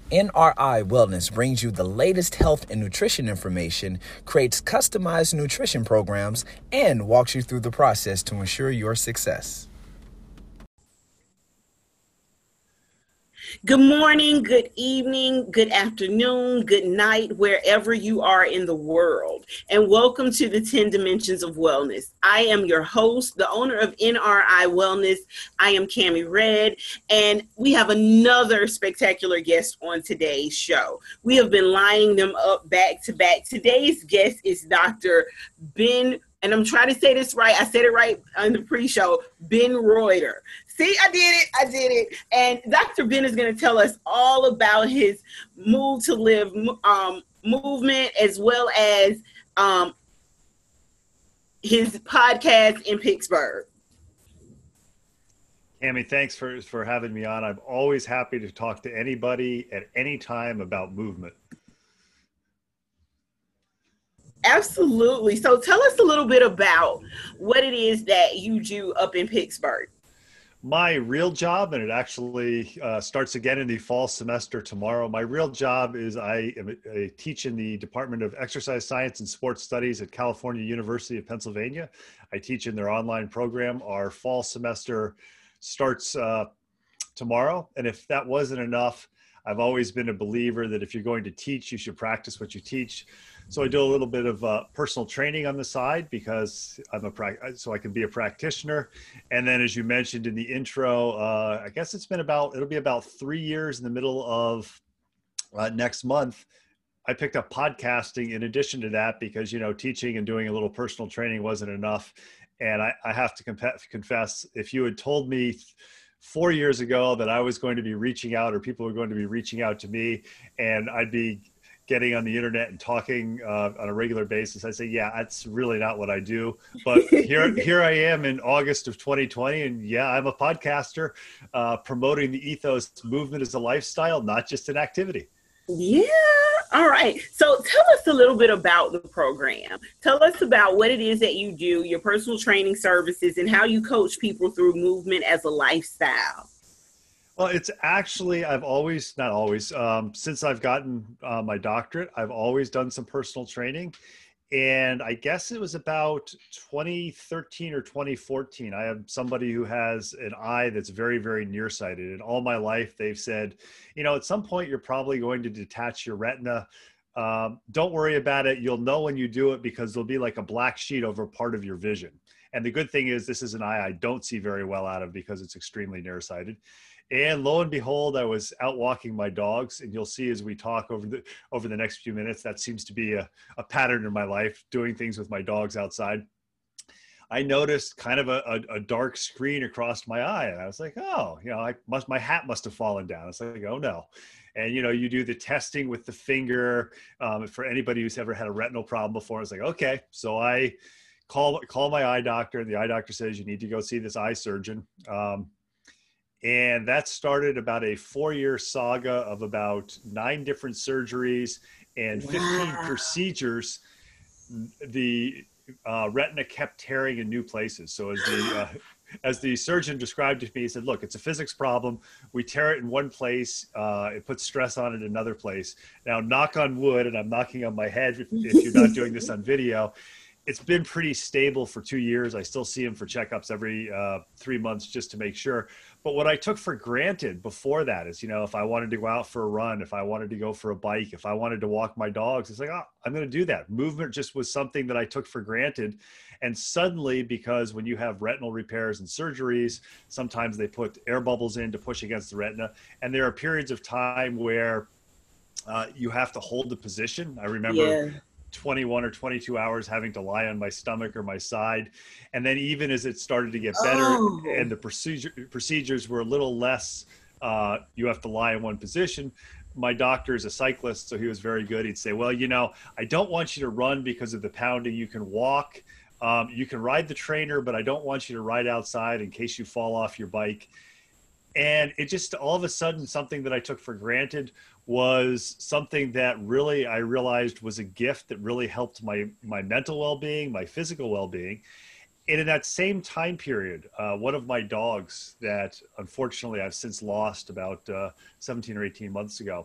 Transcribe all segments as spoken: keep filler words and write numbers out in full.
N R I Wellness brings you the latest health and nutrition information, creates customized nutrition programs, and walks you through the process to ensure your success. Good morning, good evening, good afternoon, good night, wherever you are in the world. And welcome to the ten Dimensions of Wellness. I am your host, the owner of N R I Wellness. I am Cami Red, and we have another spectacular guest on today's show. We have been lining them up back to back. Today's guest is Doctor Ben, and I'm trying to say this right. I said it right on the pre-show, Ben Reuter. See, I did it. I did it. And Doctor Ben is going to tell us all about his Move to Live um, movement, as well as um, his podcast in Pittsburgh. Cami, thanks for, for having me on. I'm always happy to talk to anybody at any time about movement. Absolutely. So tell us a little bit about what it is that you do up in Pittsburgh. My real job, and it actually uh, starts again in the fall semester tomorrow. My real job is I, am, I teach in the Department of Exercise Science and Sports Studies at California University of Pennsylvania. I teach in their online program. Our fall semester starts uh, tomorrow. And if that wasn't enough, I've always been a believer that if you're going to teach, you should practice what you teach. So I do a little bit of uh, personal training on the side because I'm a pra- so I can be a practitioner. And then, as you mentioned in the intro, uh, I guess it's been about it'll be about three years in the middle of uh, next month. I picked up podcasting in addition to that because you know teaching and doing a little personal training wasn't enough. And I, I have to comp- confess, if you had told me four years ago that I was going to be reaching out, or people were going to be reaching out to me, and I'd be getting on the internet and talking uh, on a regular basis, I say, yeah, that's really not what I do. But here, here I am in August of twenty twenty, and yeah, I'm a podcaster uh, promoting the ethos movement as a lifestyle, not just an activity. Yeah. All right. So tell us a little bit about the program. Tell us about what it is that you do, your personal training services, and how you coach people through movement as a lifestyle. Well, it's actually, I've always, not always, um, since I've gotten uh, my doctorate, I've always done some personal training. And I guess it was about twenty thirteen or twenty fourteen. I have somebody who has an eye that's very, very nearsighted. And all my life, they've said, you know, at some point, you're probably going to detach your retina. Um, don't worry about it. You'll know when you do it because there'll be like a black sheet over part of your vision. And the good thing is this is an eye I don't see very well out of because it's extremely nearsighted. And lo and behold, I was out walking my dogs, and you'll see as we talk over the over the next few minutes, that seems to be a, a pattern in my life, doing things with my dogs outside. I noticed kind of a, a, a dark screen across my eye, and I was like, oh, you know, I must my hat must have fallen down. It's like, oh no. And you know, you do the testing with the finger. Um, for anybody who's ever had a retinal problem before, it's like, okay, so I call call my eye doctor, and the eye doctor says you need to go see this eye surgeon. Um, And that started about a four-year saga of about nine different surgeries and fifteen Wow. procedures. The uh, retina kept tearing in new places. So as the uh, as the surgeon described it to me, he said, "Look, it's a physics problem. We tear it in one place, uh, it puts stress on it in another place. Now, knock on wood, and I'm knocking on my head if, if you're not doing this on video." It's been pretty stable for two years. I still see him for checkups every uh, three months just to make sure. But what I took for granted before that is, you know, if I wanted to go out for a run, if I wanted to go for a bike, if I wanted to walk my dogs, it's like, oh, I'm going to do that. Movement just was something that I took for granted. And suddenly, because when you have retinal repairs and surgeries, sometimes they put air bubbles in to push against the retina. And there are periods of time where uh, you have to hold the position. I remember Yeah. twenty-one or twenty-two hours having to lie on my stomach or my side. And then even as it started to get better Oh. and the procedure procedures were a little less, uh, you have to lie in one position. My doctor is a cyclist, so he was very good. He'd say, well, you know, I don't want you to run because of the pounding. You can walk, um, you can ride the trainer, but I don't want you to ride outside in case you fall off your bike. And it just all of a sudden, something that I took for granted was something that really I realized was a gift that really helped my my mental well-being, my physical well-being. And in that same time period, uh, one of my dogs that unfortunately I've since lost about uh, seventeen or eighteen months ago,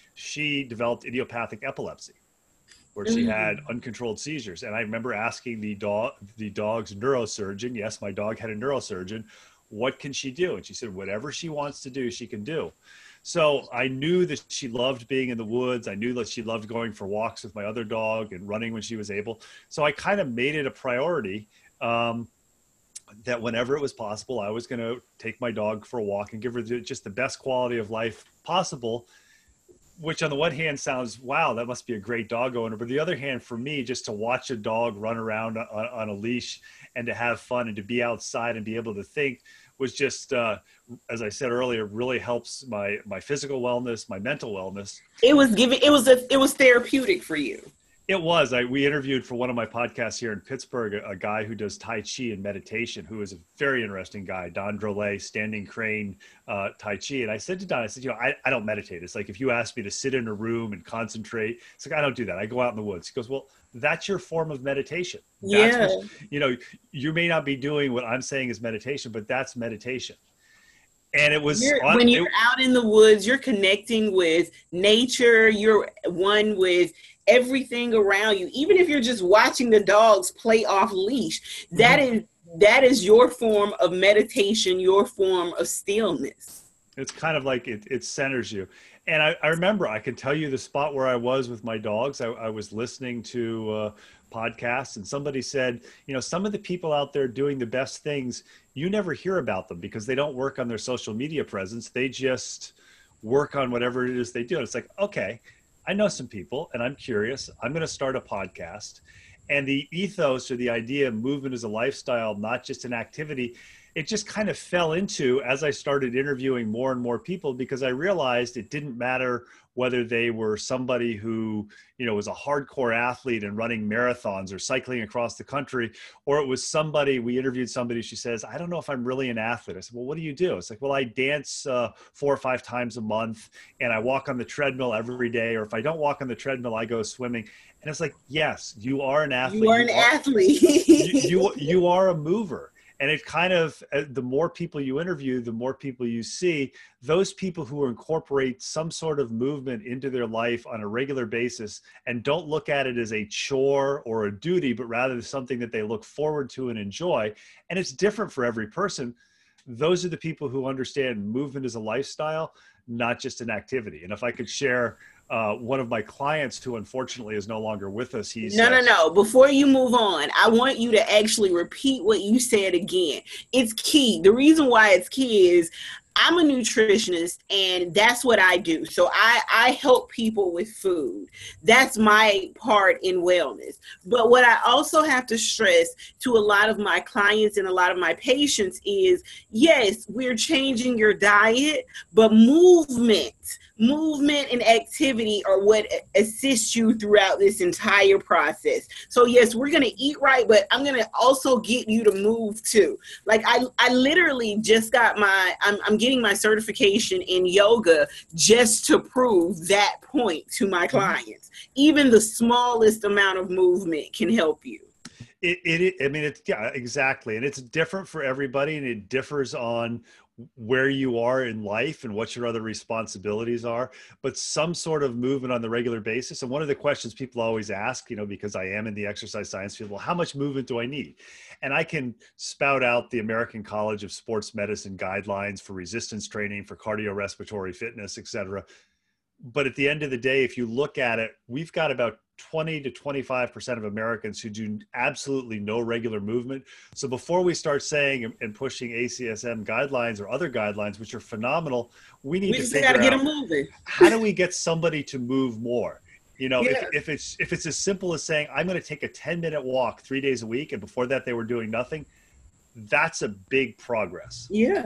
she developed idiopathic epilepsy, where she had uncontrolled seizures. And I remember asking the dog, the dog's neurosurgeon, yes, my dog had a neurosurgeon, what can she do? And she said, whatever she wants to do, she can do. So I knew that she loved being in the woods. I knew that she loved going for walks with my other dog and running when she was able. So I kind of made it a priority um, that whenever it was possible, I was going to take my dog for a walk and give her just the best quality of life possible, which on the one hand sounds, wow, that must be a great dog owner. But the other hand, for me, just to watch a dog run around on, on a leash and to have fun and to be outside and be able to think was just, uh, as I said earlier, really helps my, my physical wellness, my mental wellness. It was giving, it was, a, it was therapeutic for you. It was. I, we interviewed for one of my podcasts here in Pittsburgh, a, a guy who does Tai Chi and meditation, who is a very interesting guy, Don Drolet, standing crane uh, Tai Chi. And I said to Don, I said, you know, I, I don't meditate. It's like if you ask me to sit in a room and concentrate, it's like, I don't do that. I go out in the woods. He goes, well, that's your form of meditation. That's yeah. What, you know, you may not be doing what I'm saying is meditation, but that's meditation. And it was you're, on, when you're it, out in the woods, you're connecting with nature. You're one with everything around you. Even if you're just watching the dogs play off leash, that mm-hmm. is that is your form of meditation, your form of stillness. It's kind of like it, it centers you. And I, I remember, I could tell you the spot where I was with my dogs. I, I was listening to uh, podcasts, and somebody said, you know, some of the people out there doing the best things, you never hear about them because they don't work on their social media presence. They just work on whatever it is they do. And it's like, okay, I know some people and I'm curious. I'm going to start a podcast. And the ethos or the idea of movement as a lifestyle, not just an activity, it just kind of fell into as I started interviewing more and more people, because I realized it didn't matter whether they were somebody who, you know, was a hardcore athlete and running marathons or cycling across the country, or it was somebody, we interviewed somebody, she says, I don't know if I'm really an athlete. I said, well, what do you do? It's like, well, I dance uh, four or five times a month and I walk on the treadmill every day. Or if I don't walk on the treadmill, I go swimming. And it's like, yes, you are an athlete. You are an you are, athlete. you, you, you are a mover. And it kind of, the more people you interview, the more people you see, those people who incorporate some sort of movement into their life on a regular basis and don't look at it as a chore or a duty, but rather something that they look forward to and enjoy. And it's different for every person. Those are the people who understand movement as a lifestyle, not just an activity. And if I could share Uh, one of my clients who unfortunately is no longer with us. He's no, uh, no, no. Before you move on, I want you to actually repeat what you said again. It's key. The reason why it's key is I'm a nutritionist and that's what I do. So I, I help people with food. That's my part in wellness. But what I also have to stress to a lot of my clients and a lot of my patients is, yes, we're changing your diet, but movement, movement and activity are what assists you throughout this entire process. So yes, we're going to eat right, but I'm going to also get you to move too. Like I, I literally just got my, I'm, I'm getting my certification in yoga just to prove that point to my clients. Even the smallest amount of movement can help you. It, it, I mean, it's, yeah, exactly. And it's different for everybody, and it differs on where you are in life and what your other responsibilities are, but some sort of movement on the regular basis. And one of the questions people always ask, you know, because I am in the exercise science field, well, how much movement do I need? And I can spout out the American College of Sports Medicine guidelines for resistance training, for cardiorespiratory fitness, et cetera. But at the end of the day, if you look at it, we've got about twenty to twenty-five percent of Americans who do absolutely no regular movement. So before we start saying and pushing A C S M guidelines or other guidelines, which are phenomenal, we need we to just figure gotta get out them moving. How do we get somebody to move more? You know, Yeah. if, if it's if it's as simple as saying, I'm going to take a ten minute walk three days a week, and before that they were doing nothing, that's a big progress. Yeah.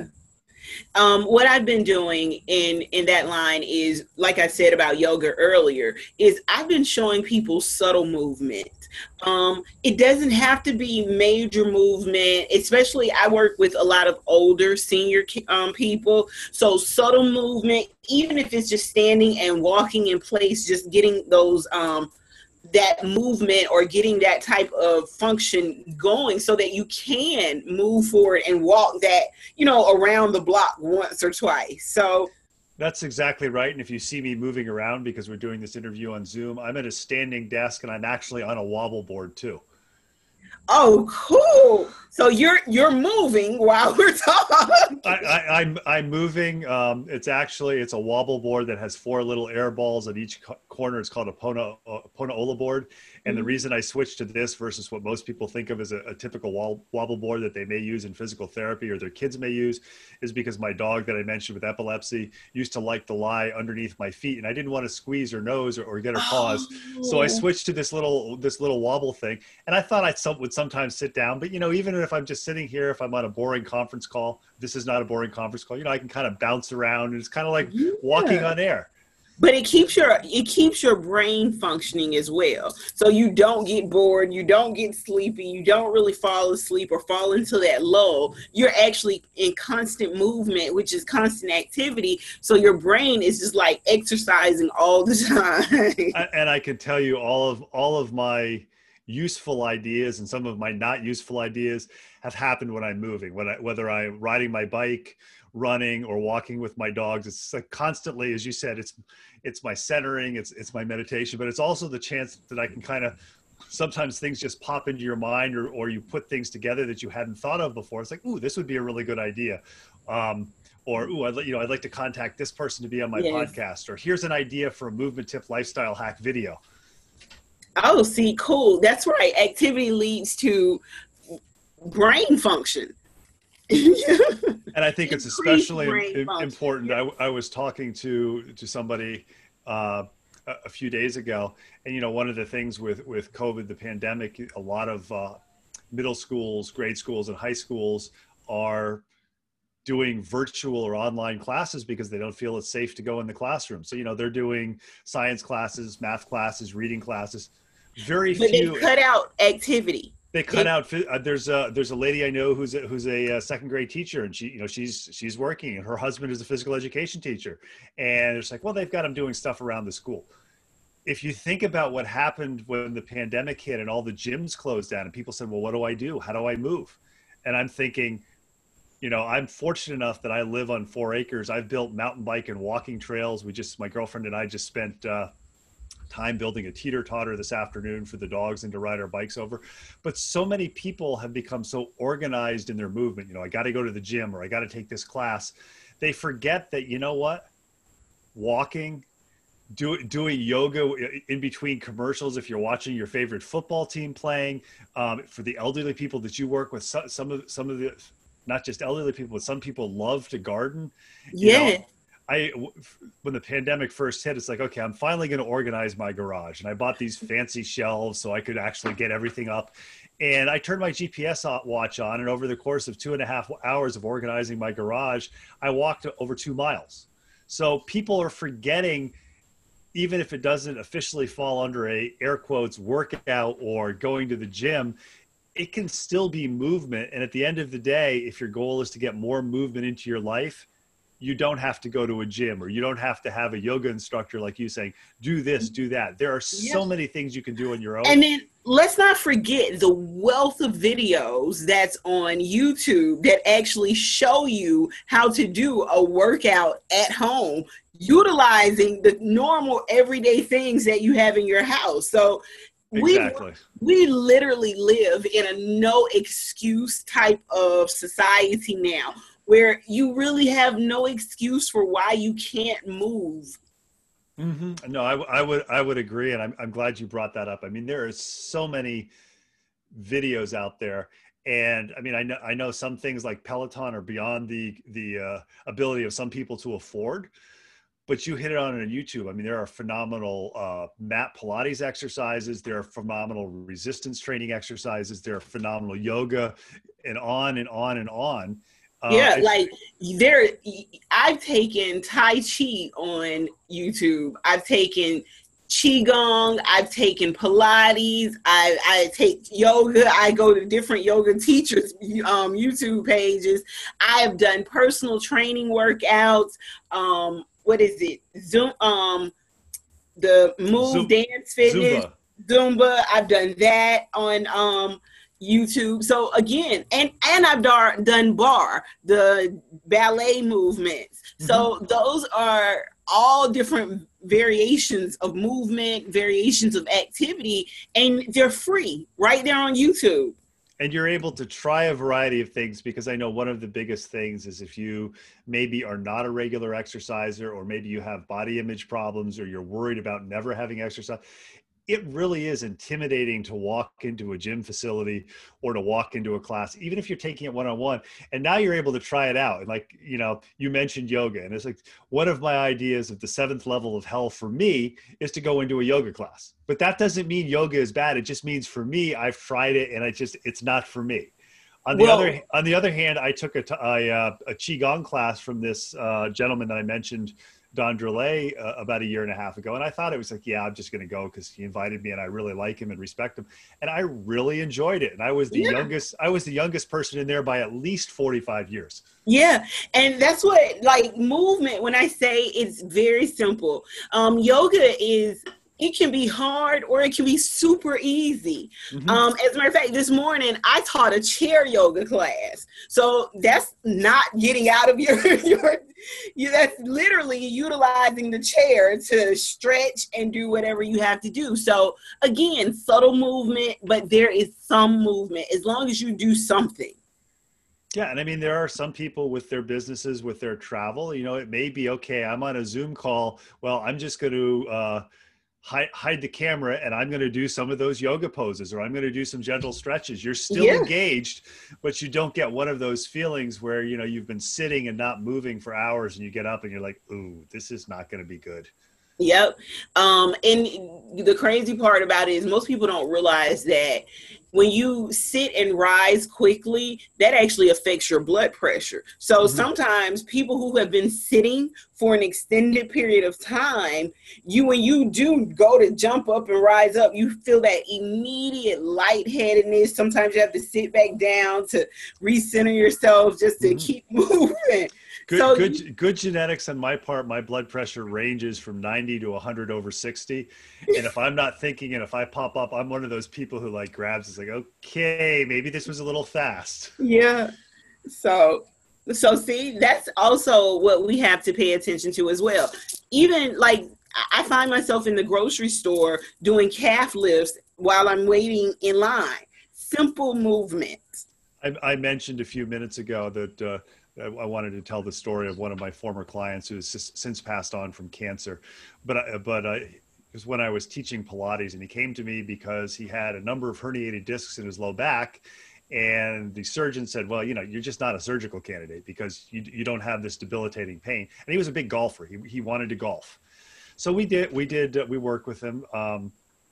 Um, what I've been doing in, in that line is, like I said about yoga earlier, is I've been showing people subtle movement. Um, it doesn't have to be major movement, especially I work with a lot of older senior um, people. So subtle movement, even if it's just standing and walking in place, just getting those um, that movement or getting that type of function going so that you can move forward and walk that, you know, around the block once or twice. So that's exactly right. And if you see me moving around because we're doing this interview on Zoom, I'm at a standing desk and I'm actually on a wobble board too. Oh, cool. So you're you're moving while we're talking. I, I, I'm I'm moving. Um, it's actually it's a wobble board that has four little air balls at each co- corner. It's called a Pona uh, Ponaola board. And mm-hmm. the reason I switched to this versus what most people think of as a, a typical wall, wobble board that they may use in physical therapy or their kids may use is because my dog that I mentioned with epilepsy used to like to lie underneath my feet, and I didn't want to squeeze her nose or, or get her paws. Oh. So I switched to this little this little wobble thing, and I thought I some, would sometimes sit down. But you know, even if I'm just sitting here, if I'm on a boring conference call, this is not a boring conference call. You know, I can kind of bounce around, and it's kind of like yeah. walking on air. But it keeps your it keeps your brain functioning as well. So you don't get bored, you don't get sleepy, you don't really fall asleep or fall into that lull. You're actually in constant movement, which is constant activity. So your brain is just like exercising all the time. And I can tell you all of all of my useful ideas and some of my not useful ideas have happened when I'm moving, when I, whether I'm riding my bike, running, or walking with my dogs. It's like constantly, as you said, it's it's my centering, it's it's my meditation, but it's also the chance that I can kind of, sometimes things just pop into your mind, or or you put things together that you hadn't thought of before. It's like, ooh, this would be a really good idea. Um, or, ooh, I'd, you know, I'd like to contact this person to be on my yes. podcast, or here's an idea for a movement tip lifestyle hack video. Oh, see, cool. That's right. Activity leads to brain function. And I think it's especially important. I, I was talking to to somebody uh, a, a few days ago, and you know, one of the things with with COVID, the pandemic, a lot of uh, middle schools, grade schools, and high schools are doing virtual or online classes because they don't feel it's safe to go in the classroom. So you know, they're doing science classes, math classes, reading classes. Very but few. They cut out activity. They cut out. Uh, there's a there's a lady I know who's a, who's a uh, second grade teacher, and she you know she's she's working, and her husband is a physical education teacher, and it's like, well, they've got them doing stuff around the school. If you think about what happened when the pandemic hit and all the gyms closed down, and people said, well, what do I do? How do I move? And I'm thinking, you know, I'm fortunate enough that I live on four acres. I've built mountain bike and walking trails. We just, my girlfriend and I just spent uh, time building a teeter-totter this afternoon for the dogs and to ride our bikes over. But so many people have become so organized in their movement. You know, I got to go to the gym, or I got to take this class. They forget that, you know what, walking, do, doing yoga in between commercials, if you're watching your favorite football team playing, um, for the elderly people that you work with, some, some of some of the, not just elderly people, but some people love to garden. Yeah. You know, I, when the pandemic first hit, it's like, okay, I'm finally going to organize my garage. And I bought these fancy shelves so I could actually get everything up. And I turned my G P S watch on, and over the course of two and a half hours of organizing my garage, I walked over two miles. So people are forgetting, even if it doesn't officially fall under a air quotes workout or going to the gym, it can still be movement. And at the end of the day, if your goal is to get more movement into your life, you don't have to go to a gym, or you don't have to have a yoga instructor like you saying, do this, do that. There are so yes. many things you can do on your own. And then let's not forget the wealth of videos that's on YouTube that actually show you how to do a workout at home, utilizing the normal everyday things that you have in your house. So exactly. we, we literally live in a no excuse type of society now, where you really have no excuse for why you can't move. Mm-hmm. No, I, I would I would agree, and I'm I'm glad you brought that up. I mean, there are so many videos out there, and I mean, I know I know some things like Peloton are beyond the the uh, ability of some people to afford, but you hit it on on YouTube. I mean, there are phenomenal uh, mat Pilates exercises, there are phenomenal resistance training exercises, there are phenomenal yoga, and on and on and on. Uh, yeah, like there, I've taken Tai Chi on YouTube. I've taken Qigong. I've taken Pilates. I, I take yoga. I go to different yoga teachers' um, YouTube pages. I have done personal training workouts. Um, what is it? Zoom. Um, the Move Zoom, Dance Fitness. Zumba. Zumba. I've done that on um, YouTube. So again, and and I've dar- done bar, the ballet movements. Mm-hmm. So those are all different variations of movement, variations of activity, and they're free right there on YouTube. And you're able to try a variety of things, because I know one of the biggest things is if you maybe are not a regular exerciser, or maybe you have body image problems, or you're worried about never having exercise, it really is intimidating to walk into a gym facility or to walk into a class, even if you're taking it one-on-one. And now you're able to try it out. And like, you know, you mentioned yoga, and it's like one of my ideas of the seventh level of hell for me is to go into a yoga class. But that doesn't mean yoga is bad. It just means for me, I've tried it and I just, it's not for me. On the well, other, on the other hand, I took a, a, a Qigong class from this uh, gentleman that I mentioned, Don Drolet, uh, about a year and a half ago. And I thought it was like, yeah, I'm just going to go because he invited me and I really like him and respect him. And I really enjoyed it. And I was the yeah. youngest, I was the youngest person in there by at least forty-five years. Yeah. And that's what, like, movement, when I say it's very simple, um, yoga is, it can be hard or it can be super easy. Mm-hmm. Um, as a matter of fact, this morning I taught a chair yoga class. So that's not getting out of your, your, you, that's literally utilizing the chair to stretch and do whatever you have to do. So again, subtle movement, but there is some movement as long as you do something. Yeah. And I mean, there are some people with their businesses, with their travel, you know, it may be, okay, I'm on a Zoom call. Well, I'm just going to, uh, Hide, hide the camera and I'm going to do some of those yoga poses, or I'm going to do some gentle stretches. You're still yeah. engaged, but you don't get one of those feelings where, you know, you've been sitting and not moving for hours and you get up and you're like, ooh, this is not going to be good. Yep. Um, and the crazy part about it is most people don't realize that when you sit and rise quickly, that actually affects your blood pressure. So mm-hmm. sometimes people who have been sitting for an extended period of time, you, when you do go to jump up and rise up, you feel that immediate lightheadedness. Sometimes you have to sit back down to recenter yourself just to mm-hmm. keep moving. Good, so, good, good genetics on my part. My blood pressure ranges from ninety to one hundred over sixty. And if I'm not thinking, and if I pop up, I'm one of those people who like grabs, it's like, okay, maybe this was a little fast. Yeah. So, so see, that's also what we have to pay attention to as well. Even like, I find myself in the grocery store doing calf lifts while I'm waiting in line. Simple movements. I, I mentioned a few minutes ago that, uh, I wanted to tell the story of one of my former clients who has since passed on from cancer. But, I, but I, it was when I was teaching Pilates, and he came to me because he had a number of herniated discs in his low back. And the surgeon said, well, you know, you're just not a surgical candidate because you, you don't have this debilitating pain. And he was a big golfer. He, he wanted to golf. So we did, we did, uh, we worked with him. Um,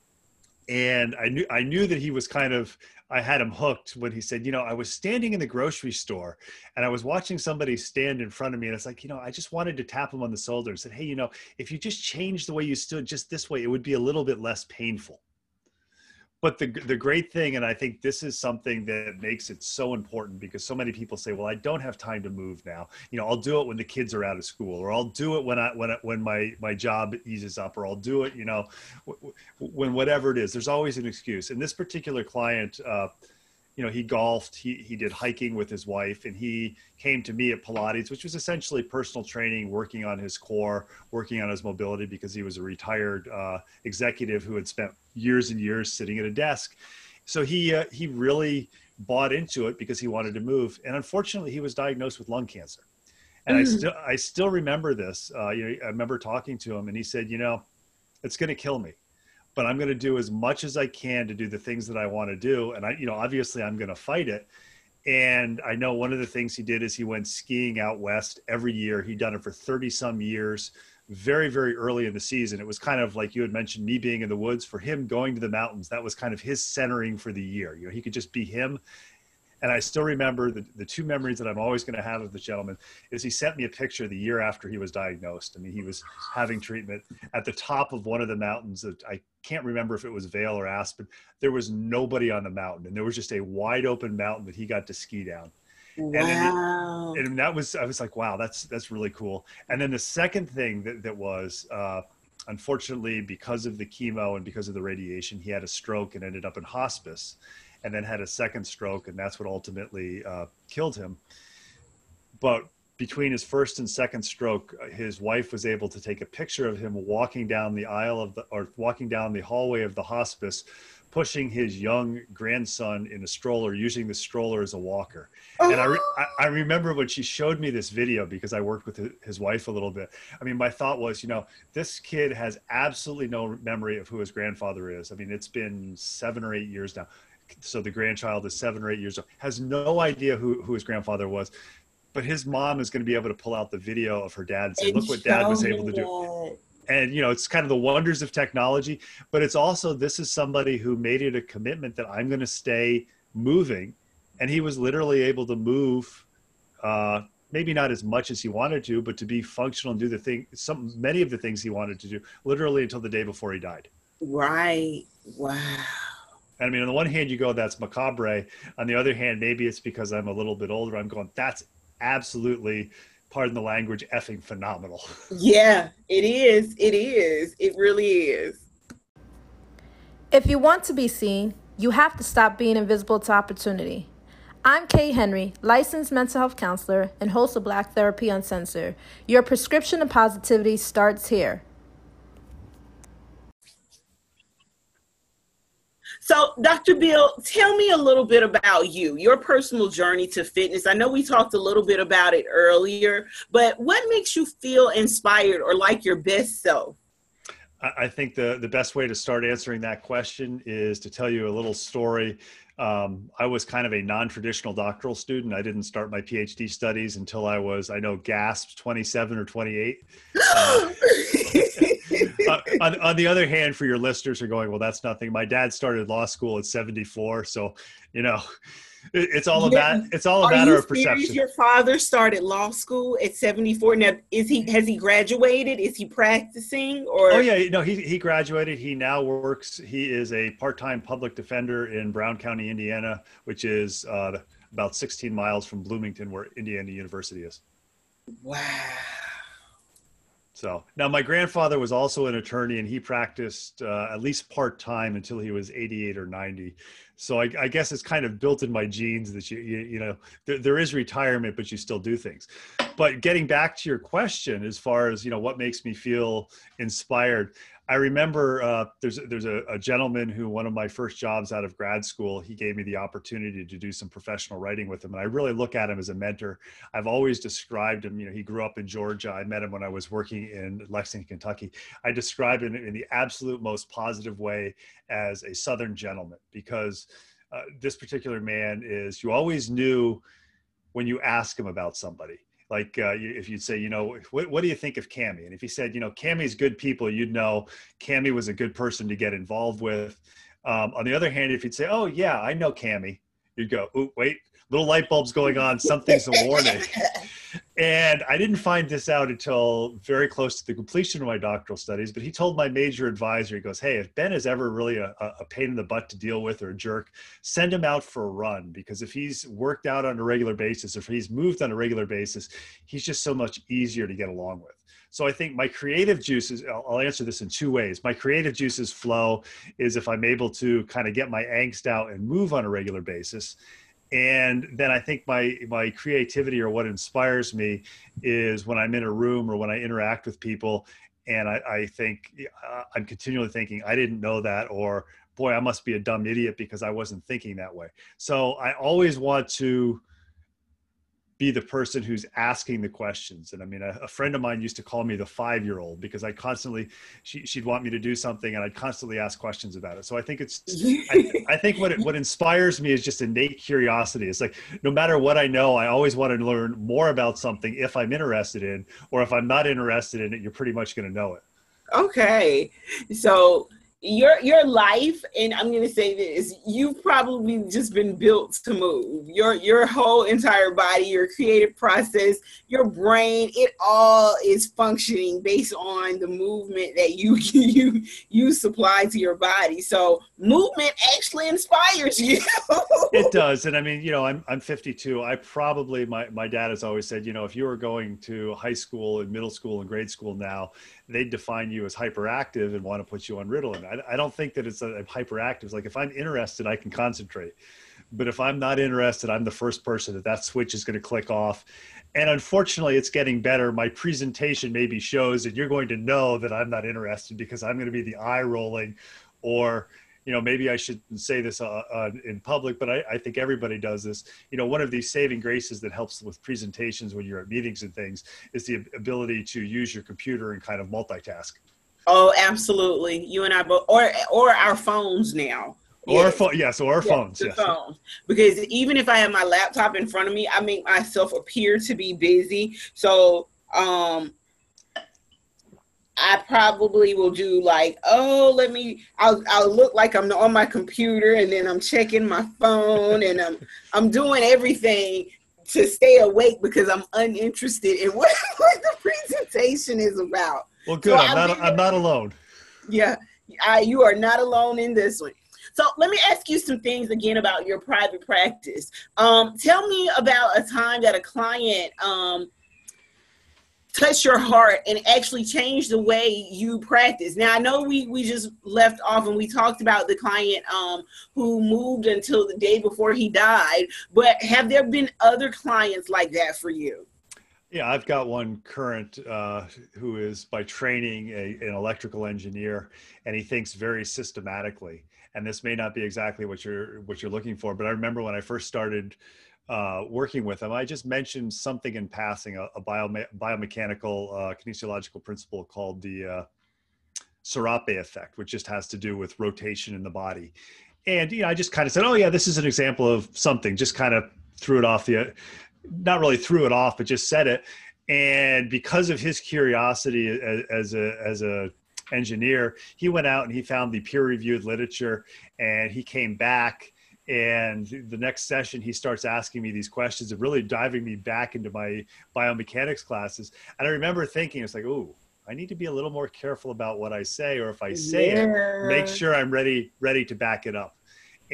and I knew, I knew that he was kind of, I had him hooked when he said, you know, I was standing in the grocery store and I was watching somebody stand in front of me. And it's like, you know, I just wanted to tap him on the shoulder and said, hey, you know, if you just change the way you stood just this way, it would be a little bit less painful. But the the great thing, and I think this is something that makes it so important, because so many people say, well, I don't have time to move now. You know, I'll do it when the kids are out of school, or I'll do it when I when I, when my my job eases up, or I'll do it, you know, when whatever it is. There's always an excuse. And this particular client, uh, you know, he golfed, he he did hiking with his wife, and he came to me at Pilates, which was essentially personal training, working on his core, working on his mobility, because he was a retired uh, executive who had spent years and years sitting at a desk. So he uh, he really bought into it because he wanted to move. And unfortunately, he was diagnosed with lung cancer. And mm. I still I still remember this. Uh, you know, I remember talking to him, and he said, you know, it's going to kill me, but I'm going to do as much as I can to do the things that I want to do. And I, you know, obviously I'm going to fight it. And I know one of the things he did is he went skiing out west every year. He'd done it for thirty some years, very, very early in the season. It was kind of like you had mentioned, me being in the woods. For him, going to the mountains, that was kind of his centering for the year. You know, he could just be him. And I still remember the, the two memories that I'm always going to have of this gentleman is he sent me a picture the year after he was diagnosed. I mean, he was having treatment at the top of one of the mountains that I can't remember if it was Vail or Aspen. There was nobody on the mountain, and there was just a wide open mountain that he got to ski down. Wow. And, it, and that was, I was like, wow, that's, that's really cool. And then the second thing that, that was, uh, unfortunately, because of the chemo and because of the radiation, he had a stroke and ended up in hospice, and then had a second stroke, and that's what ultimately uh, killed him. But between his first and second stroke, his wife was able to take a picture of him walking down the aisle of the, or walking down the hallway of the hospice, pushing his young grandson in a stroller, using the stroller as a walker. Oh. And I, re- I remember when she showed me this video, because I worked with his wife a little bit. I mean, my thought was, you know, this kid has absolutely no memory of who his grandfather is. I mean, it's been seven or eight years now. So the grandchild is seven or eight years old, has no idea who, who his grandfather was. But his mom is going to be able to pull out the video of her dad and say, look what dad was able to do. And, you know, it's kind of the wonders of technology, but it's also, this is somebody who made it a commitment that I'm going to stay moving. And he was literally able to move, uh, maybe not as much as he wanted to, but to be functional and do the thing, some, many of the things he wanted to do, literally until the day before he died. Right. Wow. And I mean, on the one hand, you go, that's macabre. On the other hand, maybe it's because I'm a little bit older. I'm going, that's absolutely, pardon the language, effing phenomenal. Yeah, it is. It is. It really is. If you want to be seen, you have to stop being invisible to opportunity. I'm Kay Henry, licensed mental health counselor and host of Black Therapy Uncensored. Your prescription of positivity starts here. So, Doctor Bill, tell me a little bit about you, your personal journey to fitness. I know we talked a little bit about it earlier, but what makes you feel inspired or like your best self? I think the, the best way to start answering that question is to tell you a little story. Um, I was kind of a non-traditional doctoral student. I didn't start my PhD studies until I was, I know, gasped twenty-seven or twenty-eight. Uh, uh, on, on the other hand, for your listeners who are going, well, that's nothing. My dad started law school at seventy-four. So, you know, it, it's all yeah. about, it's all a matter of perception. Your father started law school at seventy-four. Now, is he, has he graduated? Is he practicing or? Oh yeah, no, he, he graduated. He now works, he is a part-time public defender in Brown County, Indiana, which is uh, about sixteen miles from Bloomington, where Indiana University is. Wow. So now my grandfather was also an attorney, and he practiced uh, at least part-time until he was eighty-eight or ninety. So I, I guess it's kind of built in my genes that you, you, you know, there, there is retirement, but you still do things. But getting back to your question, as far as, you know, what makes me feel inspired, I remember uh, there's, there's a, a gentleman who, one of my first jobs out of grad school, he gave me the opportunity to do some professional writing with him. And I really look at him as a mentor. I've always described him, you know, he grew up in Georgia. I met him when I was working in Lexington, Kentucky. I describe him in the absolute most positive way as a Southern gentleman, because uh, this particular man is, you always knew when you ask him about somebody. Like uh, if you'd say, you know, what, what do you think of Cammie? And if he said, you know, Cammie's good people, you'd know Cammie was a good person to get involved with. Um, on the other hand, if you'd say, oh yeah, I know Cammie, you'd go, oh, wait, little light bulbs going on, something's a warning. And I didn't find this out until very close to the completion of my doctoral studies, but he told my major advisor, he goes, hey, if Ben is ever really a, a pain in the butt to deal with or a jerk, send him out for a run, because if he's worked out on a regular basis, if he's moved on a regular basis, he's just so much easier to get along with. So I think my creative juices, I'll, I'll answer this in two ways. My creative juices flow is if I'm able to kind of get my angst out and move on a regular basis. And then I think my, my creativity, or what inspires me, is when I'm in a room or when I interact with people and I, I think uh, I'm continually thinking, I didn't know that, or boy, I must be a dumb idiot because I wasn't thinking that way. So I always want to be the person who's asking the questions. And I mean, a, a friend of mine used to call me the five-year-old, because I constantly, she, she'd want me to do something and I'd constantly ask questions about it. So I think it's, I, I think what, it, what inspires me is just innate curiosity. It's like, no matter what I know, I always want to learn more about something if I'm interested in, or if I'm not interested in it, you're pretty much going to know it. Okay. So your your life, and I'm going to say this, you've probably just been built to move. Your your whole entire body, your creative process, your brain, it all is functioning based on the movement that you you you supply to your body. So movement actually inspires you. It does. And I mean, you know, I'm I'm fifty-two. I probably, my, my dad has always said, you know, if you were going to high school and middle school and grade school now, they'd define you as hyperactive and want to put you on Ritalin. I, I don't think that it's a, a hyperactive. It's like, if I'm interested, I can concentrate. But if I'm not interested, I'm the first person that that switch is going to click off. And unfortunately, it's getting better. My presentation maybe shows that you're going to know that I'm not interested, because I'm going to be the eye rolling, or, you know, maybe I shouldn't say this uh, uh, in public, but I, I think everybody does this. You know, one of these saving graces that helps with presentations when you're at meetings and things is the ability to use your computer and kind of multitask. Oh, absolutely. You and I both, or or our phones now. Or yes, pho- yes, or yes, phones. the Yes. phones. Because even if I have my laptop in front of me, I make myself appear to be busy. So, um, I probably will do like, oh, let me, I'll, I'll look like I'm on my computer, and then I'm checking my phone, and I'm, I'm doing everything to stay awake because I'm uninterested in what, what the presentation is about. Well, good. So I'm I not, really- I'm not alone. Yeah, I, you are not alone in this one. So let me ask you some things again about your private practice. Um, tell me about a time that a client, um, touch your heart and actually change the way you practice. Now, I know we, we just left off and we talked about the client um, who moved until the day before he died, but have there been other clients like that for you? Yeah, I've got one current uh, who is by training a, an electrical engineer, and he thinks very systematically. And this may not be exactly what you're what you're looking for, but I remember when I first started uh, working with him, I just mentioned something in passing, a, a bio, biomechanical uh, kinesiological principle called the uh, Serape effect, which just has to do with rotation in the body. And you know, I just kind of said, "Oh yeah, this is an example of something." Just kind of threw it off the, not really threw it off, but just said it. And because of his curiosity as, as a as a engineer, he went out and he found the peer-reviewed literature, and he came back, and the next session he starts asking me these questions and really diving me back into my biomechanics classes. And I remember thinking, it's like, oh, I need to be a little more careful about what I say, or if I say Yeah. it, make sure I'm ready ready to back it up.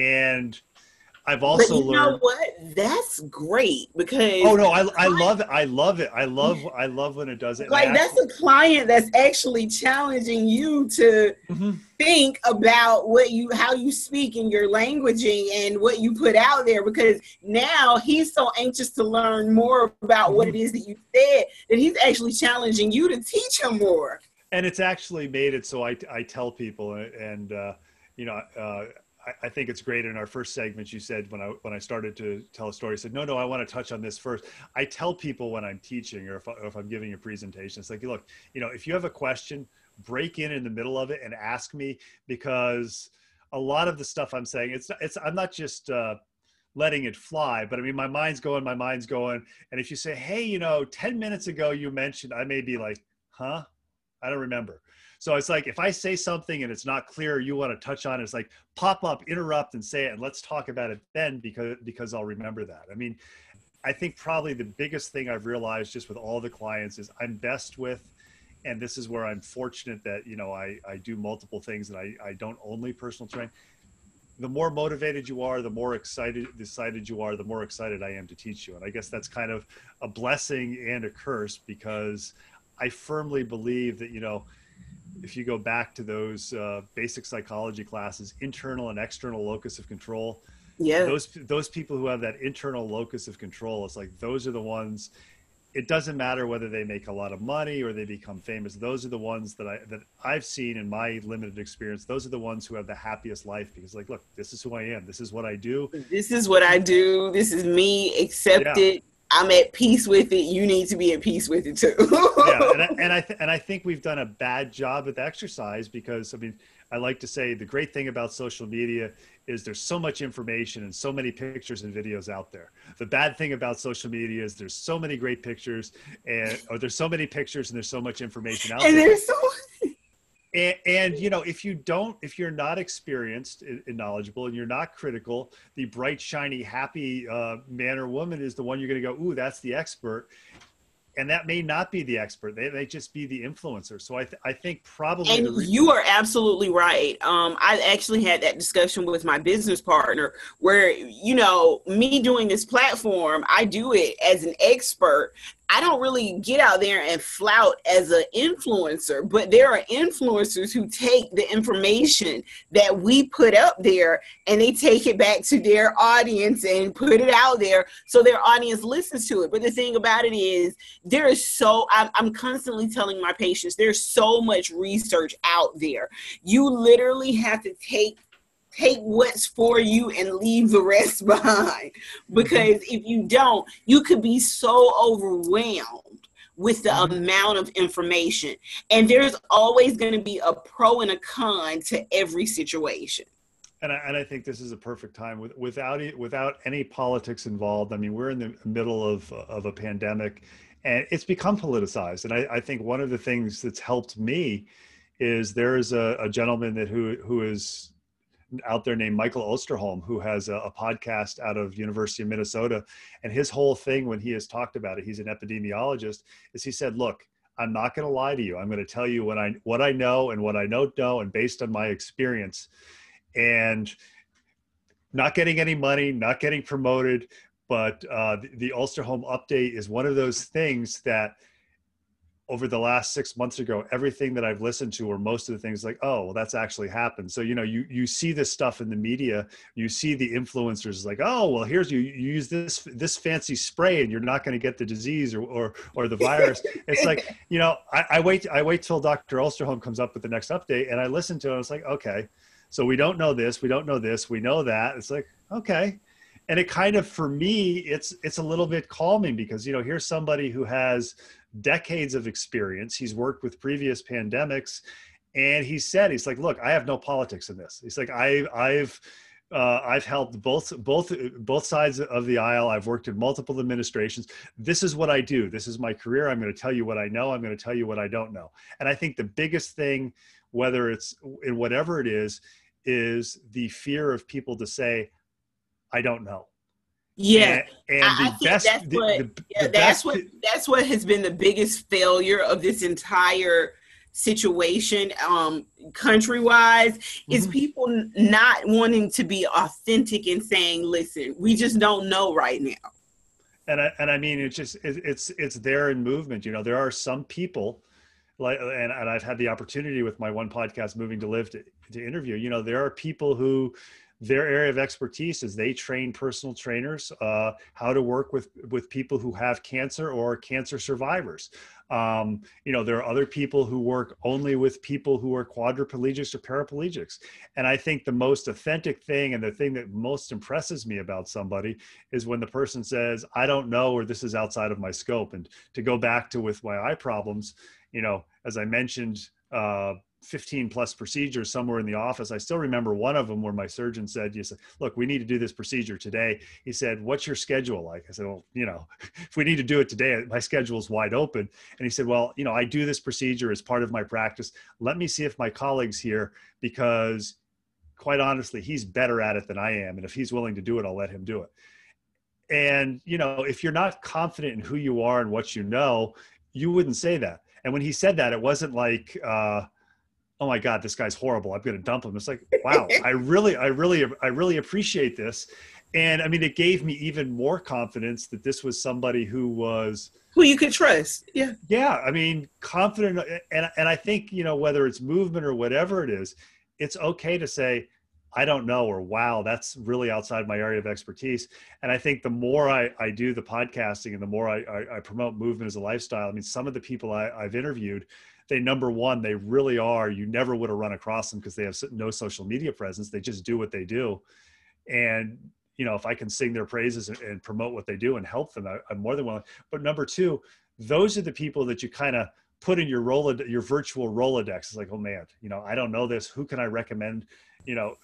And I've also but you learned. know what? That's great, because Oh no, I I love it. I love it. I love I love when it does it. And like I that's a client that's actually challenging you to Mhm. think about what you, how you speak in your languaging and what you put out there, because now he's so anxious to learn more about what it is that you said that he's actually challenging you to teach him more. And it's actually made it so I I tell people, and uh, you know. Uh, I, I think it's great. In our first segment, you said when I when I started to tell a story, I said, no, no, I want to touch on this first. I tell people when I'm teaching, or if, I, or if I'm giving a presentation, it's like, look, you know, if you have a question, break in in the middle of it and ask me, because a lot of the stuff I'm saying, it's it's I'm not just uh, letting it fly, but I mean, my mind's going, my mind's going. And if you say, hey, you know, ten minutes ago you mentioned, I may be like, huh? I don't remember. So it's like, if I say something and it's not clear, you want to touch on it, it's like pop up, interrupt and say it, and let's talk about it then, because, because I'll remember that. I mean, I think probably the biggest thing I've realized just with all the clients is I'm best with, and this is where I'm fortunate that, you know, I, I do multiple things and I, I don't only personal train. The more motivated you are, the more excited, decided you are, the more excited I am to teach you. And I guess that's kind of a blessing and a curse, because I firmly believe that, you know, if you go back to those uh, basic psychology classes, internal and external locus of control, Yeah. those those people who have that internal locus of control, it's like those are the ones. It doesn't matter whether they make a lot of money or they become famous. Those are the ones that I that I've seen in my limited experience. Those are the ones who have the happiest life, because like, look, this is who I am. This is what I do. This is what I do. This is me. Accept Yeah. it. I'm at peace with it. You need to be at peace with it too. Yeah, and I, and I th- and I think we've done a bad job with exercise, because I mean, I like to say the great thing about social media is there's so much information and so many pictures and videos out there. The bad thing about social media is there's so many great pictures, and or there's so many pictures and there's so much information out And there. there's so And, and, you know, if you don't, if you're not experienced and knowledgeable and you're not critical, the bright, shiny, happy uh, man or woman is the one you're going to go, ooh, that's the expert. And that may not be the expert. They may just be the influencer. So I, th- I think probably. And the re- you are absolutely right. Um, I actually had that discussion with my business partner where, you know, me doing this platform, I do it as an expert. I don't really get out there and flout as an influencer, but there are influencers who take the information that we put up there and they take it back to their audience and put it out there so their audience listens to it. But the thing about it is there is so, I'm, I'm constantly telling my patients, there's so much research out there. You literally have to take take what's for you and leave the rest behind, because if you don't, you could be so overwhelmed with the mm-hmm. amount of information, and there's always going to be a pro and a con to every situation. And I, and I think this is a perfect time with, without it, without any politics involved. I mean, we're in the middle of, of a pandemic and it's become politicized. And I, I think one of the things that's helped me is there is a, a gentleman that who, who is out there named Michael Osterholm, who has a, a podcast out of University of Minnesota. And his whole thing when he has talked about it, he's an epidemiologist, is he said, look, I'm not going to lie to you. I'm going to tell you what I, what I know and what I don't know, and based on my experience. And not getting any money, not getting promoted, but uh, the, the Osterholm update is one of those things that over the last six months ago, everything that I've listened to, or most of the things, like, oh, well, that's actually happened. So, you know, you, you see this stuff in the media, you see the influencers like, oh, well, here's you, you use this, this fancy spray and you're not going to get the disease or, or, or the virus. It's like, you know, I, I wait, I wait till Doctor Osterholm comes up with the next update and I listen to it. And it's like, okay, so we don't know this, we don't know this, we know that. It's like, okay. And it kind of, for me, it's, it's a little bit calming because, you know, here's somebody who has decades of experience. He's worked with previous pandemics, and he said, he's like, look, I have no politics in this. He's like, I, I've, uh, I've helped both, both, both sides of the aisle. I've worked in multiple administrations. This is what I do. This is my career. I'm going to tell you what I know. I'm going to tell you what I don't know. And I think the biggest thing, whether it's in whatever it is, is the fear of people to say, I don't know. Yeah, and, and I, I think best, that's what the, the, yeah, the that's best, what that's what has been the biggest failure of this entire situation, um, country-wise, mm-hmm. is people not wanting to be authentic and saying, "Listen, we just don't know right now." And I and I mean, it's just it, it's it's there in movement. You know, there are some people. Like, and, and I've had the opportunity with my one podcast, Moving to Live, to, to interview, you know, there are people who their area of expertise is they train personal trainers, uh, how to work with, with people who have cancer or cancer survivors. Um, you know, there are other people who work only with people who are quadriplegics or paraplegics. And I think the most authentic thing and the thing that most impresses me about somebody is when the person says, I don't know, or this is outside of my scope. And to go back to with my eye problems, you know, as I mentioned, uh, fifteen plus procedures somewhere in the office. I still remember one of them where my surgeon said, you said, look, we need to do this procedure today. He said, what's your schedule like? I said, well, you know, if we need to do it today, my schedule is wide open. And he said, well, you know, I do this procedure as part of my practice. Let me see if my colleague's here, because quite honestly, he's better at it than I am. And if he's willing to do it, I'll let him do it. And, you know, if you're not confident in who you are and what you know, you wouldn't say that. And when he said that, it wasn't like, uh, oh my God, this guy's horrible, I'm going to dump him. It's like, wow, I really, I really, I really appreciate this. And I mean, it gave me even more confidence that this was somebody who was, who you could trust. Yeah. Yeah. I mean, confident. And, and I think, you know, whether it's movement or whatever it is, it's okay to say, I don't know, or wow, that's really outside my area of expertise. And I think the more I, I do the podcasting and the more I, I, I promote movement as a lifestyle, I mean, some of the people I, I've interviewed, they, number one, they really are, you never would have run across them because they have no social media presence. They just do what they do. And, you know, if I can sing their praises and, and promote what they do and help them, I, I'm more than willing. But number two, those are the people that you kind of put in your Rolod- your virtual Rolodex. It's like, oh man, you know, I don't know this. Who can I recommend? You know,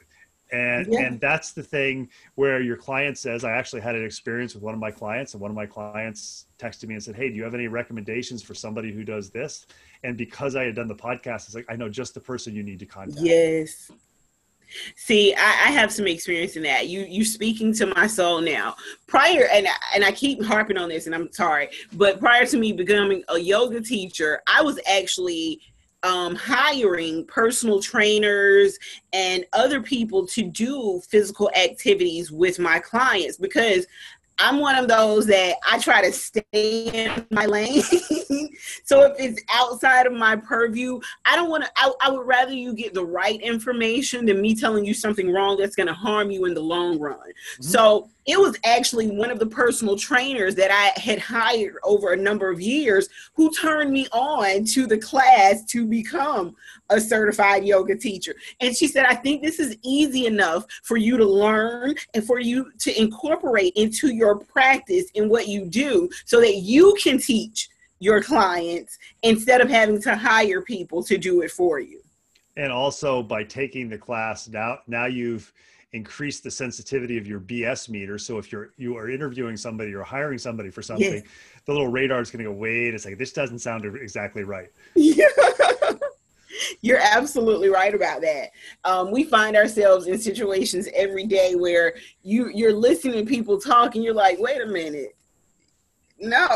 And Yeah. and that's the thing where your client says, I actually had an experience with one of my clients, and one of my clients texted me and said, hey, do you have any recommendations for somebody who does this? And because I had done the podcast, it's like, I know just the person you need to contact. Yes. See, I, I have some experience in that. You you speaking to my soul now. Prior, and and I keep harping on this, and I'm sorry, but prior to me becoming a yoga teacher, I was actually um, hiring personal trainers and other people to do physical activities with my clients, because I'm one of those that I try to stay in my lane. So if it's outside of my purview, I don't want to, I, I would rather you get the right information than me telling you something wrong that's going to harm you in the long run. Mm-hmm. So it was actually one of the personal trainers that I had hired over a number of years who turned me on to the class to become a certified yoga teacher. And she said, I think this is easy enough for you to learn and for you to incorporate into your practice in what you do so that you can teach your clients instead of having to hire people to do it for you. And also by taking the class, now, now you've increased the sensitivity of your B S meter. So if you're, you are interviewing somebody or hiring somebody for something, yes, the little radar is going to go, wait, it's like, this doesn't sound exactly right. Yeah. You're absolutely right about that. Um, we find ourselves in situations every day where you, you're listening to people talk and you're like, wait a minute. No.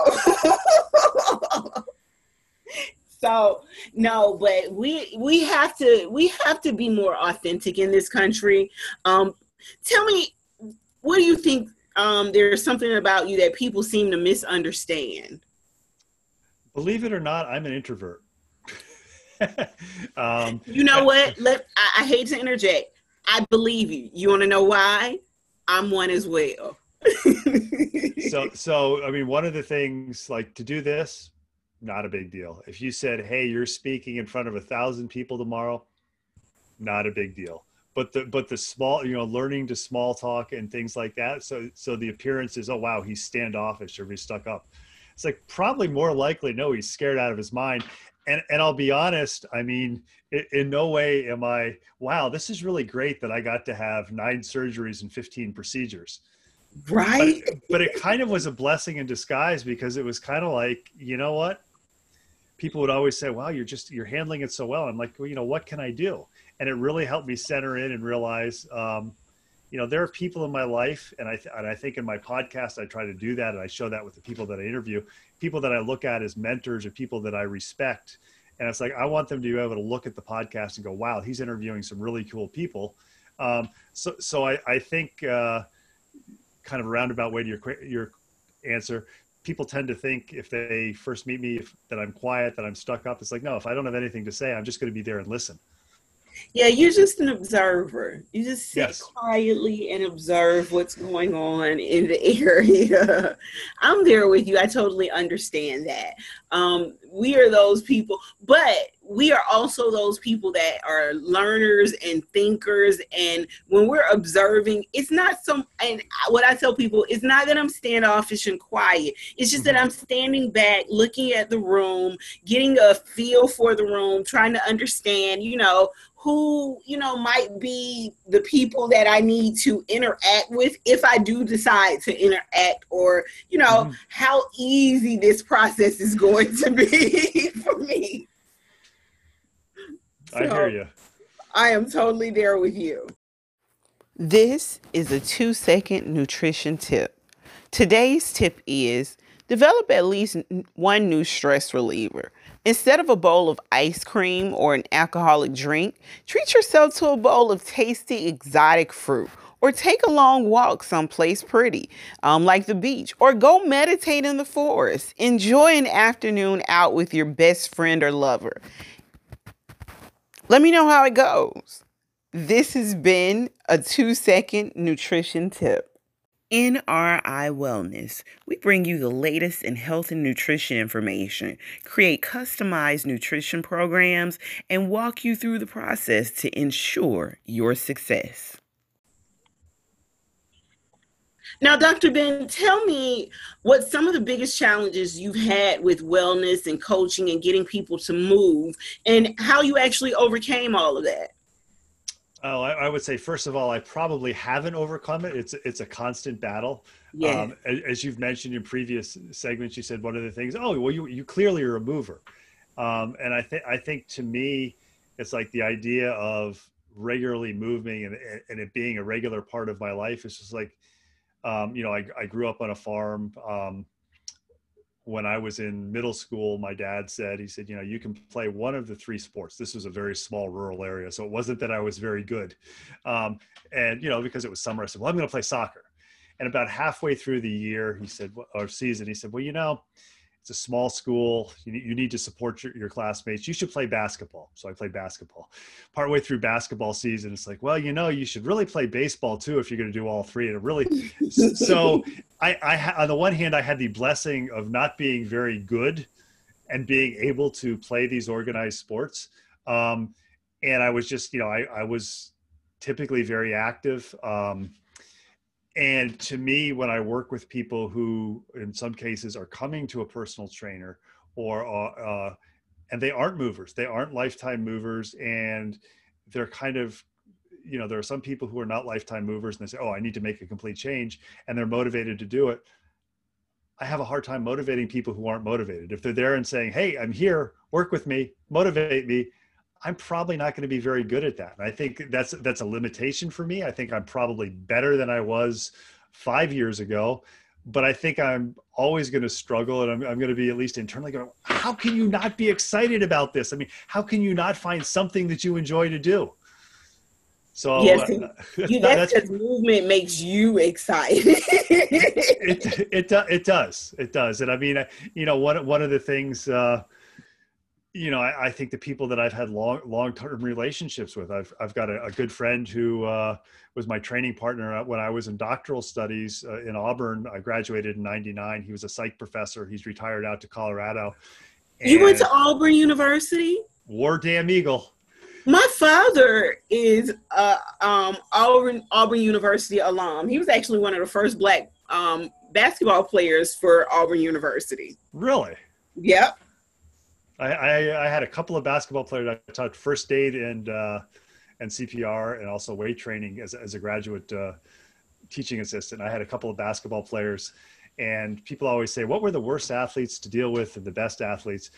So no, but we we have to we have to be more authentic in this country. Um, tell me, what do you think? Um, there's something about you that people seem to misunderstand. Believe it or not, I'm an introvert. um, you know what? Let I, I hate to interject. I believe you. You want to know why? I'm one as well. so so I mean, one of the things, like, to do this, not a big deal. If you said, hey, you're speaking in front of a thousand people tomorrow, not a big deal. But the but the small, you know, learning to small talk and things like that. So so the appearance is, oh wow, he's standoffish or he's stuck up. It's like, probably more likely, no, he's scared out of his mind. And and I'll be honest, I mean, in, in no way am I, wow, this is really great that I got to have nine surgeries and fifteen procedures. Right. But, but it kind of was a blessing in disguise, because it was kind of like, you know what? People would always say, wow, you're just, you're handling it so well. I'm like, well, you know, what can I do? And it really helped me center in and realize, um, you know, there are people in my life, and I, th- and I think in my podcast, I try to do that. And I show that with the people that I interview, people that I look at as mentors or people that I respect. And it's like, I want them to be able to look at the podcast and go, wow, he's interviewing some really cool people. Um, so, so I, I think, uh, kind of a roundabout way to your, your answer, people tend to think if they first meet me if, that I'm quiet, that I'm stuck up. It's like, no, if I don't have anything to say, I'm just going to be there and listen. Yeah, you're just an observer. You just sit Yes. quietly and observe what's going on in the area. I'm there with you. I totally understand that. Um, we are those people, but we are also those people that are learners and thinkers. And when we're observing, it's not some, and what I tell people, it's not that I'm standoffish and quiet. It's just mm-hmm. that I'm standing back, looking at the room, getting a feel for the room, trying to understand, you know, who, you know, might be the people that I need to interact with if I do decide to interact, or, you know, mm-hmm. how easy this process is going to be for me. I So, hear you. I am totally there with you. This is a two-second nutrition tip. Today's tip is develop at least one new stress reliever. Instead of a bowl of ice cream or an alcoholic drink, treat yourself to a bowl of tasty exotic fruit, or take a long walk someplace pretty, um, like the beach, or go meditate in the forest. Enjoy an afternoon out with your best friend or lover. Let me know how it goes. This has been a two-second nutrition tip. N R I Wellness, we bring you the latest in health and nutrition information, create customized nutrition programs, and walk you through the process to ensure your success. Now, Doctor Ben, tell me what some of the biggest challenges you've had with wellness and coaching and getting people to move, and how you actually overcame all of that. Oh, I, I would say, first of all, I probably haven't overcome it. It's it's a constant battle. Yeah. Um, as, as you've mentioned in previous segments, you said one of the things, oh, well, you, you clearly are a mover. Um, and I think, I think to me, it's like the idea of regularly moving and, and it being a regular part of my life. It's just like, um, you know, I, I grew up on a farm. Um, when I was in middle school, my dad said, he said, you know, you can play one of the three sports. This was a very small rural area. So it wasn't that I was very good. Um, and, you know, because it was summer, I said, well, I'm going to play soccer. And about halfway through the year, he said, or season, he said, well, you know, it's a small school. You need, you need to support your, your classmates. You should play basketball. So I played basketball. Partway through basketball season, it's like, well, you know, you should really play baseball too if you're going to do all three. And it really, so I, I, on the one hand, I had the blessing of not being very good and being able to play these organized sports. Um, and I was just, you know, I, I was typically very active. Um, And to me, when I work with people who, in some cases, are coming to a personal trainer, or uh, and they aren't movers, they aren't lifetime movers, and they're kind of, you know, there are some people who are not lifetime movers, and they say, "Oh, I need to make a complete change," and they're motivated to do it. I have a hard time motivating people who aren't motivated. If they're there and saying, "Hey, I'm here, work with me, motivate me," I'm probably not going to be very good at that. And I think that's, that's a limitation for me. I think I'm probably better than I was five years ago, but I think I'm always going to struggle. And I'm, I'm going to be at least internally going, how can you not be excited about this? I mean, how can you not find something that you enjoy to do? So yes, uh, you, that's because movement makes you excited. it, it, it, it does. It does. And I mean, you know, one, one of the things, uh, you know, I, I think the people that I've had long, long-term relationships with, I've, I've got a, a good friend who uh, was my training partner when I was in doctoral studies uh, in Auburn. I graduated in ninety-nine. He was a psych professor. He's retired out to Colorado. And you went to Auburn University? War damn Eagle. My father is a um, Auburn, Auburn University alum. He was actually one of the first Black um, basketball players for Auburn University. Really? Yep. I, I, I had a couple of basketball players. I taught first aid and uh, and C P R and also weight training as, as a graduate uh, teaching assistant. I had a couple of basketball players, and people always say, what were the worst athletes to deal with and the best athletes?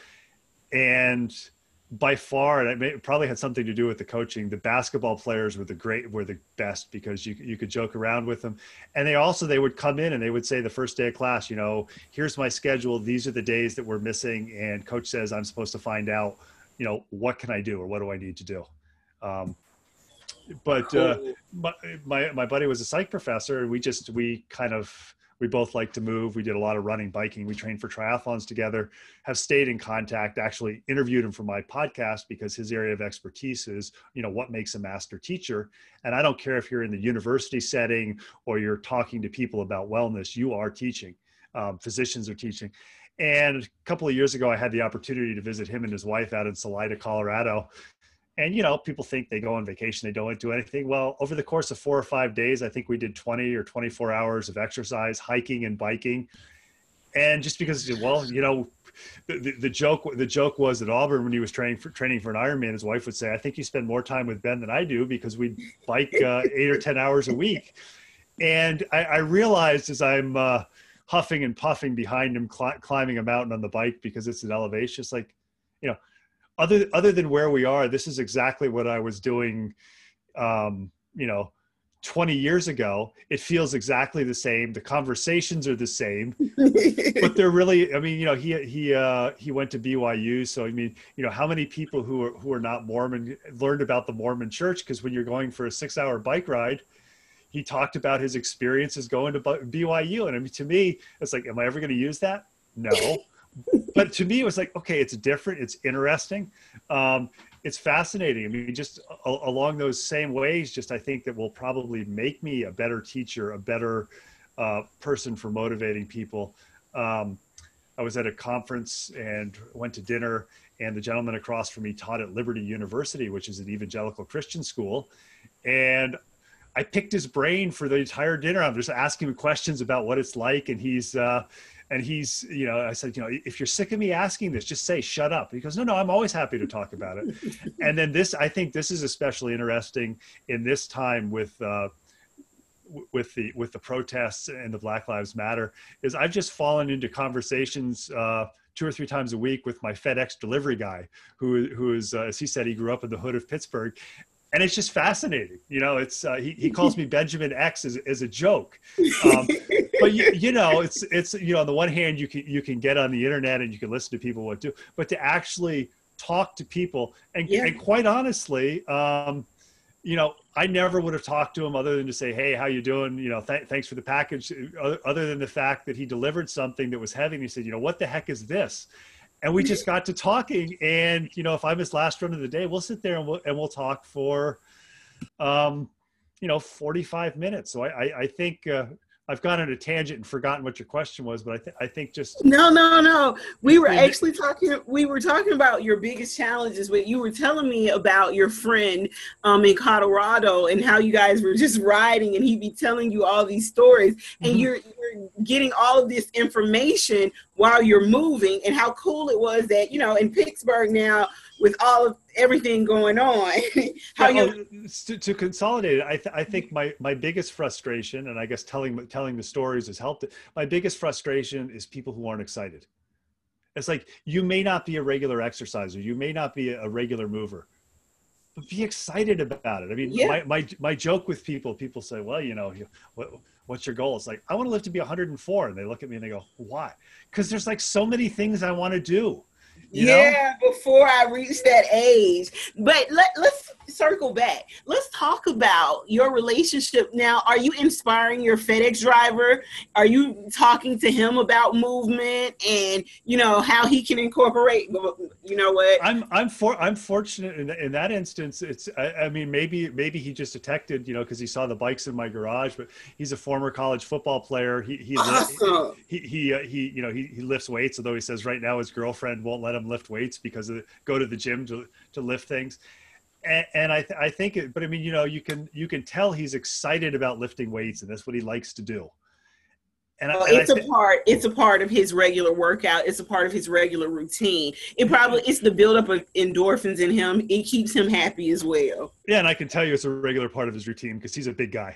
And by far, and it may, probably had something to do with the coaching, the basketball players were the great, were the best, because you you could joke around with them. And they also, they would come in and they would say the first day of class, you know, here's my schedule. These are the days that we're missing. And coach says, I'm supposed to find out, you know, what can I do or what do I need to do? Um, but uh, my, my, my buddy was a psych professor, and we just, we kind of, we both like to move. We did a lot of running, biking. We trained for triathlons together, have stayed in contact, actually interviewed him for my podcast because his area of expertise is, you know, what makes a master teacher. And I don't care if you're in the university setting or you're talking to people about wellness, you are teaching. Um, physicians are teaching. And a couple of years ago, I had the opportunity to visit him and his wife out in Salida, Colorado. And, you know, people think they go on vacation, they don't do anything. Well, over the course of four or five days, I think we did twenty or twenty-four hours of exercise, hiking and biking. And just because, well, you know, the, the, the joke, the joke was at Auburn when he was training for training for an Ironman, his wife would say, I think you spend more time with Ben than I do, because we bike uh, eight or ten hours a week. And I, I realized as I'm uh, huffing and puffing behind him, cl- climbing a mountain on the bike because it's an elevation, it's like, you know, Other, other than where we are, this is exactly what I was doing, um, you know, twenty years ago. It feels exactly the same. The conversations are the same, but they're really, I mean, you know, he, he, uh, he went to B Y U. So, I mean, you know, how many people who are, who are not Mormon learned about the Mormon church? Because when you're going for a six hour bike ride, he talked about his experiences going to B Y U. And I mean, to me, it's like, am I ever going to use that? No. But to me, it was like, okay, it's different. It's interesting. Um, it's fascinating. I mean, just a, along those same ways, just I think that will probably make me a better teacher, a better uh, person for motivating people. Um, I was at a conference and went to dinner, and the gentleman across from me taught at Liberty University, which is an evangelical Christian school. And I picked his brain for the entire dinner. I'm just asking him questions about what it's like. And he's, uh, and he's, you know, I said, you know, if you're sick of me asking this, just say, shut up. He goes, no, no, I'm always happy to talk about it. And then this, I think this is especially interesting in this time with, uh, with the, with the protests and the Black Lives Matter, is I've just fallen into conversations, uh, two or three times a week with my FedEx delivery guy, who, who is, uh, as he said, he grew up in the hood of Pittsburgh. And it's just fascinating. You know, it's, uh, he, he calls me Benjamin X as, as a joke. Um, but you, you know, it's, it's, you know, on the one hand, you can, you can get on the internet and you can listen to people what do, but to actually talk to people and, yeah. and quite honestly, um, you know, I never would have talked to him other than to say, hey, how you doing? You know, th- thanks for the package. Other than the fact that he delivered something that was heavy. And he said, you know, what the heck is this? And we just got to talking, and you know, if I'm his last run of the day, we'll sit there and we'll and we'll talk for, um, you know, forty-five minutes. So I I, I think uh, I've gone on a tangent and forgotten what your question was, but I think I think just no no no. We were actually talking. We were talking about your biggest challenges, but you were telling me about your friend um in Colorado and how you guys were just riding, and he'd be telling you all these stories, and mm-hmm. you're you're getting all of this information while you're moving, and how cool it was that, you know, in Pittsburgh now with all of everything going on, how yeah, you oh, to, to consolidate it, I, th- I think my, my biggest frustration, and I guess telling, telling the stories has helped it. My biggest frustration is people who aren't excited. It's like, you may not be a regular exerciser. You may not be a regular mover, but be excited about it. I mean, yeah. my, my, my joke with people, people say, well, you know, what, what's your goal? It's like, I want to live to be one hundred four. And they look at me and they go, why? Because there's like so many things I want to do. You yeah, know? Before I reach that age. But let, let's circle back. Let's talk about your relationship now. Are you inspiring your FedEx driver? Are you talking to him about movement and, you know, how he can incorporate, you know what? I'm I'm for I'm fortunate in, in that instance. It's I, I mean maybe maybe he just detected, you know, because he saw the bikes in my garage. But he's a former college football player. He he awesome. he he, uh, he you know he, he lifts weights. Although he says right now his girlfriend won't let him lift weights because of the, go to the gym to to lift things. And, and I th- I think it. But I mean, you know, you can you can tell he's excited about lifting weights, and that's what he likes to do. And well, I, it's I th- a part. It's a part of his regular workout. It's a part of his regular routine. It probably it's the buildup of endorphins in him. It keeps him happy as well. Yeah, and I can tell you it's a regular part of his routine because he's a big guy,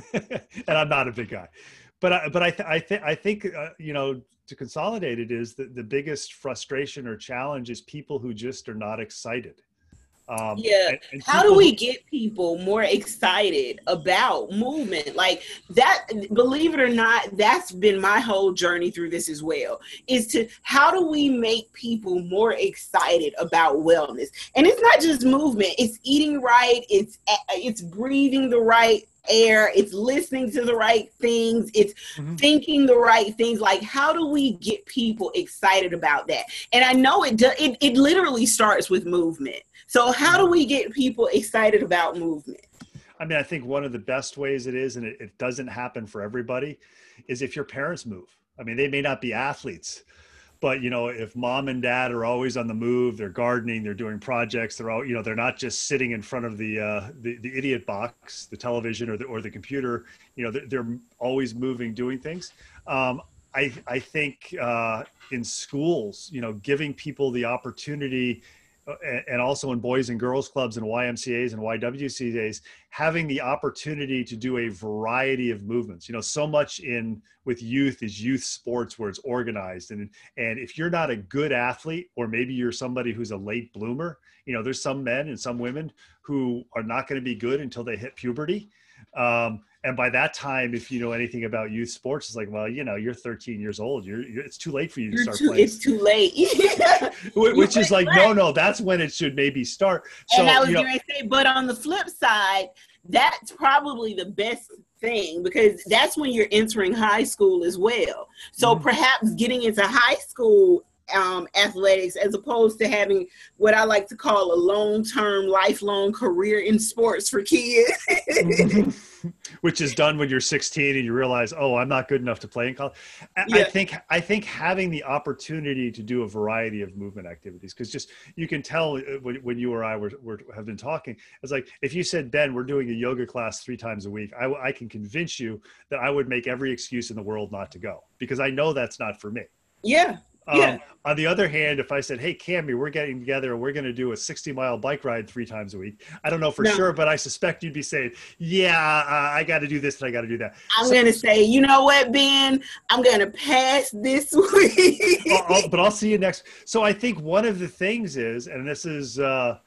and I'm not a big guy. But I, but I th- I think I think uh, you know, to consolidate it is that the biggest frustration or challenge is people who just are not excited. Um, yeah. And, and How do we get people more excited about movement? Like that, believe it or not, that's been my whole journey through this as well, is to how do we make people more excited about wellness? And it's not just movement, it's eating right. It's, it's breathing the right air, it's listening to the right things, it's mm-hmm. thinking the right things. Like, how do we get people excited about that? And I know it, do, it, it literally starts with movement. So how do we get people excited about movement? I mean, I think one of the best ways it is, and it, it doesn't happen for everybody, is if your parents move. I mean, they may not be athletes, but you know, if mom and dad are always on the move, they're gardening, they're doing projects, they're all, you know, they're not just sitting in front of the uh, the, the idiot box, the television or the or the computer. You know, they're, they're always moving, doing things. Um, I I think uh, in schools, you know, giving people the opportunity. And also in boys and girls clubs and Y M C As and Y W C As, having the opportunity to do a variety of movements. You know, so much in with youth is youth sports where it's organized. And, and if you're not a good athlete, or maybe you're somebody who's a late bloomer, you know, there's some men and some women who are not going to be good until they hit puberty. Um, and by that time, if you know anything about youth sports, it's like, well, you know, you're thirteen years old. You're, you're it's too late for you to you're start too, playing. It's too late. Which is like, no, no, that's when it should maybe start. So, and I was you know, going to say, but on the flip side, that's probably the best thing, because that's when you're entering high school as well. So mm-hmm. perhaps getting into high school um, athletics, as opposed to having what I like to call a long-term, lifelong career in sports for kids. Which is done when you're sixteen and you realize, oh, I'm not good enough to play in college. I, Yeah. I think I think having the opportunity to do a variety of movement activities, because just you can tell when, when you or I were, were have been talking, it's like if you said, Ben, we're doing a yoga class three times a week, I, I can convince you that I would make every excuse in the world not to go, because I know that's not for me. Yeah. Um, Yeah. On the other hand, if I said, hey, Cammy, we're getting together and we're going to do a sixty mile bike ride three times a week, I don't know for No. sure, but I suspect you'd be saying, yeah, uh, I got to do this and I got to do that. I'm So- going to say, you know what, Ben? I'm going to pass this week. I'll- I'll- but I'll see you next. So I think one of the things is, and this is, uh,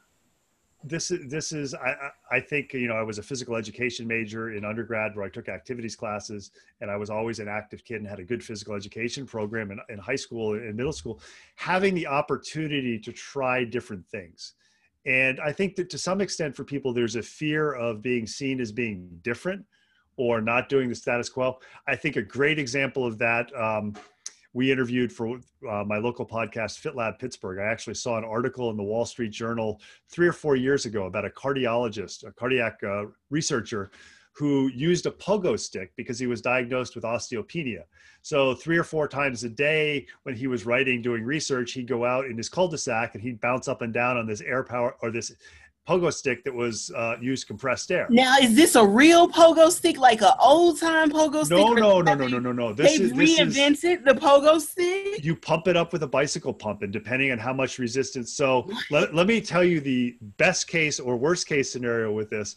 this is, this is, I, I I think, you know, I was a physical education major in undergrad where I took activities classes, and I was always an active kid and had a good physical education program in, in high school and middle school, having the opportunity to try different things. And I think that to some extent for people, there's a fear of being seen as being different or not doing the status quo. I think a great example of that, um, we interviewed for uh, my local podcast, Fit Lab Pittsburgh. I actually saw an article in the Wall Street Journal three or four years ago about a cardiologist, a cardiac uh, researcher who used a pogo stick because he was diagnosed with osteopenia. So three or four times a day when he was writing, doing research, he'd go out in his cul-de-sac and he'd bounce up and down on this air power or this pogo stick that was uh, used compressed air. Now, is this a real pogo stick, like an old time pogo stick? No, or no, no, have no, they- no, no, no. This They've is this is reinvented the pogo stick? you pump it up with a bicycle pump, and depending on how much resistance. So let, let me tell you the best case or worst case scenario with this.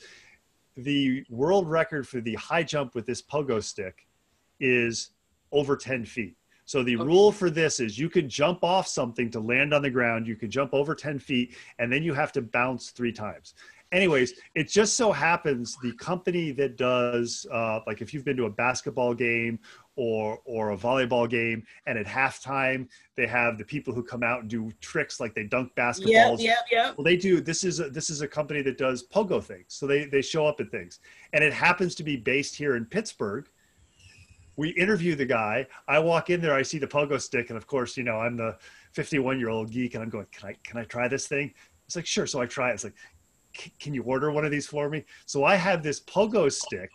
The world record for the high jump with this pogo stick is over ten feet. So the Okay. rule for this is you can jump off something to land on the ground. You can jump over ten feet, and then you have to bounce three times. Anyways, it just so happens the company that does, uh, like if you've been to a basketball game or or a volleyball game, and at halftime they have the people who come out and do tricks like they dunk Yep, basketballs. yep, yep. Well, they do. This is a, this is a company that does pogo things. So they they show up at things, and it happens to be based here in Pittsburgh. We interview the guy. I walk in there. I see the pogo stick, and of course, you know, I'm the fifty-one year old geek, and I'm going, "Can I can I try this thing?" It's like, "Sure." So I try it. It's like, "Can you order one of these for me?" So I have this pogo stick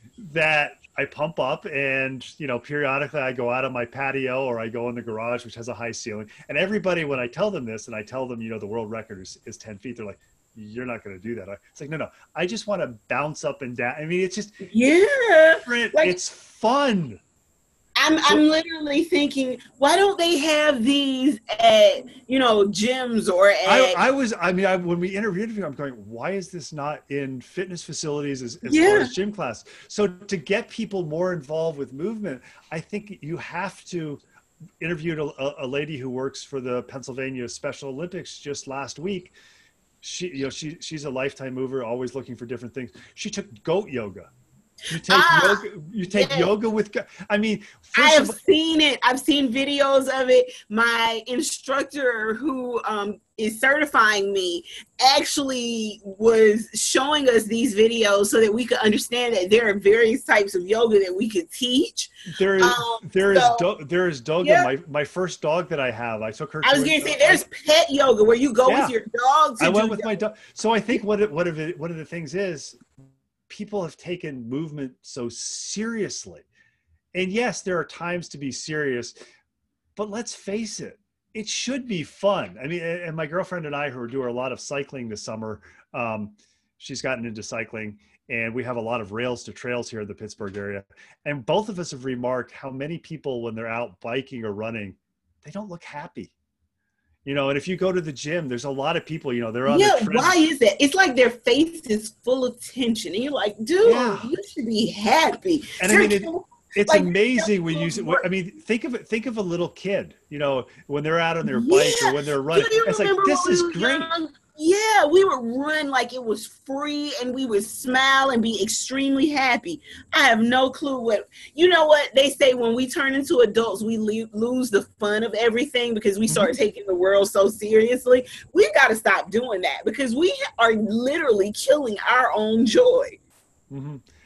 that I pump up, and you know, periodically I go out on my patio or I go in the garage, which has a high ceiling. And everybody, when I tell them this, and I tell them, you know, the world record is, is ten feet, they're like, "You're not going to do that." It's like, no, no, I just want to bounce up and down. I mean, it's just Yeah. different. Like- It's fun. I'm I'm literally thinking, why don't they have these at, you know, gyms or at I, I was, I mean, I, when we interviewed him, I'm going, why is this not in fitness facilities as, as far Yeah. as gym class? So to get people more involved with movement, I think you have to. Interviewed a, a lady who works for the Pennsylvania Special Olympics just last week. She, you know, she she's a lifetime mover, always looking for different things. She took goat yoga. You take Ah, yoga. You take yes. yoga with. go- I mean, I first have of all, seen it. I've seen videos of it. My instructor who um, is certifying me actually was showing us these videos so that we could understand that there are various types of yoga that we could teach. there is um, there is so- do, there is Doga. Yeah. My my first dog that I have. I took her. I was to going a- to say there's pet yoga where you go Yeah. with your dog to I do went with yoga. my dog. So I think what it, what of it, one of the things is people have taken movement so seriously. And yes, there are times to be serious, but let's face it, it should be fun. I mean, and my girlfriend and I, who are doing a lot of cycling this summer, um, she's gotten into cycling, and we have a lot of rails to trails here in the Pittsburgh area. And both of us have remarked how many people, when they're out biking or running, they don't look happy. You know, and if you go to the gym, there's a lot of people, you know, they're on Yeah, the tread- why is that? It's like their face is full of tension. And you're like, dude, Yeah. you should be happy. And I mean, it- You're- It's Like, amazing when you. work. I mean, think of it. Think of a little kid. You know, when they're out on their bike Yeah. or when they're running. Do you It's like remember this when is we were great. young? Yeah, we would run like it was free and we would smile and be extremely happy. I have no clue what, you know what they say when we turn into adults, we le- lose the fun of everything because we start Mm-hmm. taking the world so seriously. We've got to stop doing that because we are literally killing our own joy. hmm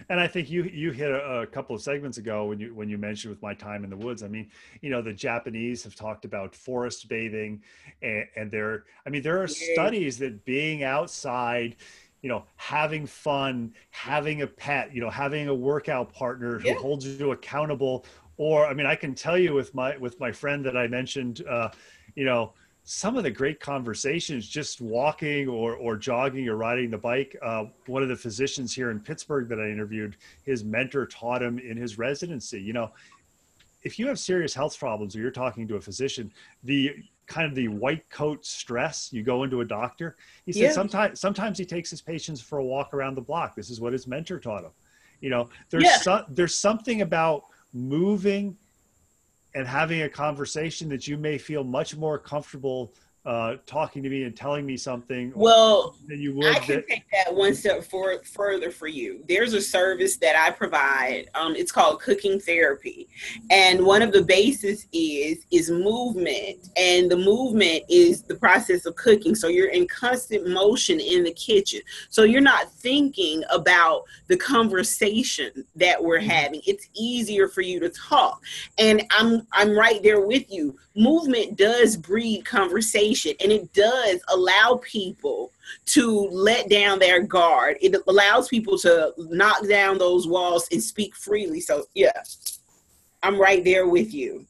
And I think you you hit a, a couple of segments ago when you when you mentioned with my time in the woods. I mean, you know, the Japanese have talked about forest bathing, and, and there. I mean, there are Yeah. studies that being outside, you know, having fun, having a pet, you know, having a workout partner who Yeah. holds you accountable. Or, I mean, I can tell you with my with my friend that I mentioned, uh, you know, some of the great conversations just walking or or jogging or riding the bike. Uh, one of the physicians here in Pittsburgh that I interviewed, his mentor taught him in his residency, you know, if you have serious health problems or you're talking to a physician, the kind of the white coat stress, you go into a doctor, he said Yeah. sometimes sometimes he takes his patients for a walk around the block. This is what his mentor taught him. You know, there's Yeah. so, there's something about moving and having a conversation that you may feel much more comfortable uh, talking to me and telling me something Well, than you I would can that, take that one step for, further for you. There's a service that I provide. Um, it's called cooking therapy, and one of the bases is is movement, and the movement is the process of cooking. So you're in constant motion in the kitchen. So you're not thinking about the conversation that we're having. It's easier for you to talk, and I'm I'm right there with you. Movement does breed conversation, and it does allow people to let down their guard. It allows people to knock down those walls and speak freely. So yeah, I'm right there with you.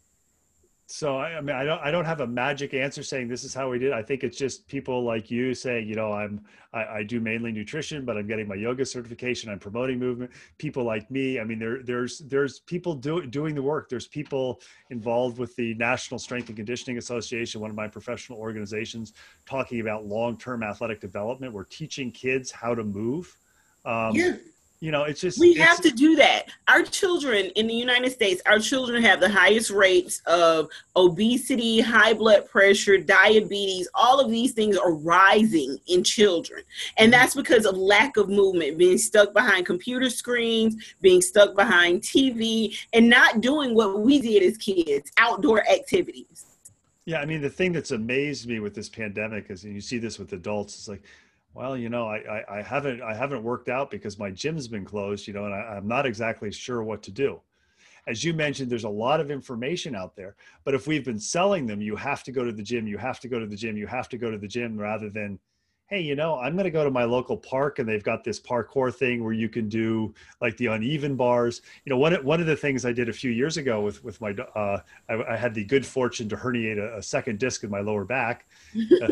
so I, I mean, I don't, I don't have a magic answer saying this is how we did. I think it's just people like you saying, you know, I'm, I, I do mainly nutrition, but I'm getting my yoga certification. I'm promoting movement. People like me. I mean, there, there's, there's people do, doing the work. There's people involved with the National Strength and Conditioning Association, one of my professional organizations, talking about long-term athletic development. We're teaching kids how to move. Um, Yeah. You know, it's just, We it's, have to do that. Our children in the United States, our children have the highest rates of obesity, high blood pressure, diabetes. All of these things are rising in children. And that's because of lack of movement, being stuck behind computer screens, being stuck behind T V, and not doing what we did as kids, outdoor activities. Yeah, I mean, the thing that's amazed me with this pandemic is, and you see this with adults, it's like, well, you know, I, I, I haven't I haven't worked out because my gym's been closed, you know, and I, I'm not exactly sure what to do. As you mentioned, there's a lot of information out there, but if we've been selling them, you have to go to the gym, you have to go to the gym, you have to go to the gym, rather than, hey, you know, I'm going to go to my local park and they've got this parkour thing where you can do like the uneven bars. You know, one, one of the things I did a few years ago with, with my, uh, I, I had the good fortune to herniate a, a second disc in my lower back, uh,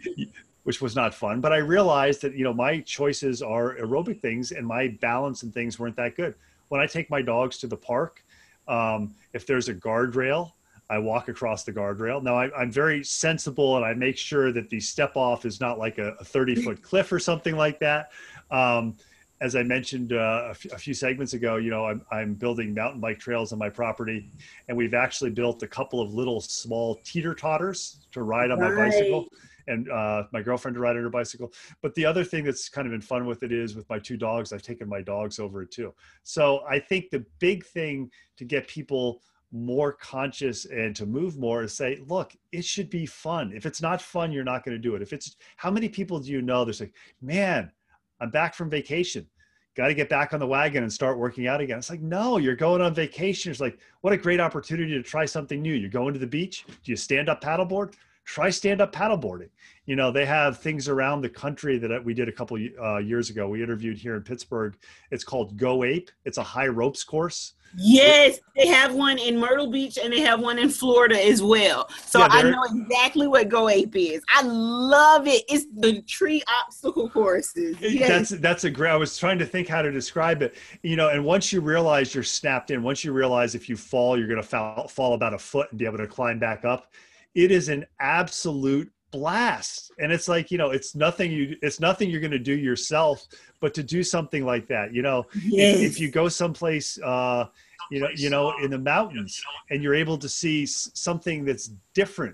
which was not fun. But I realized that, you know, my choices are aerobic things and my balance and things weren't that good. When I take my dogs to the park, um, if there's a guardrail, I walk across the guardrail. Now I, I'm very sensible and I make sure that the step off is not like a, a thirty foot cliff or something like that. Um, as I mentioned uh, a, f- a few segments ago, you know, I'm, I'm building mountain bike trails on my property, and we've actually built a couple of little small teeter totters to ride on my Right. bicycle, and uh, my girlfriend to ride on her bicycle. But the other thing that's kind of been fun with it is with my two dogs, I've taken my dogs over it too. So I think the big thing to get people more conscious and to move more is say, look, it should be fun. If it's not fun, you're not going to do it. If it's, how many people do you know there's like, man, I'm back from vacation, got to get back on the wagon and start working out again. It's like, no, you're going on vacation. It's like, what a great opportunity to try something new. You're going to the beach. Do you stand up paddleboard? Try stand up paddleboarding. You know, they have things around the country that we did a couple uh, years ago. We interviewed here in Pittsburgh. It's called Go Ape. It's a high ropes course. Yes, they have one in Myrtle Beach and they have one in Florida as well. So Yeah, I they're- know exactly what Go Ape is. I love it. It's the tree obstacle courses. Yes. That's that's a great. I was trying to think how to describe it. You know, and once you realize you're snapped in, once you realize if you fall, you're going to fall, fall about a foot and be able to climb back up. It is an absolute blast, and it's like, you know, it's nothing you it's nothing you're going to do yourself, but to do something like that, you know, Yes. if, if you go someplace, uh, you know, you know, in the mountains, and you're able to see s- something that's different.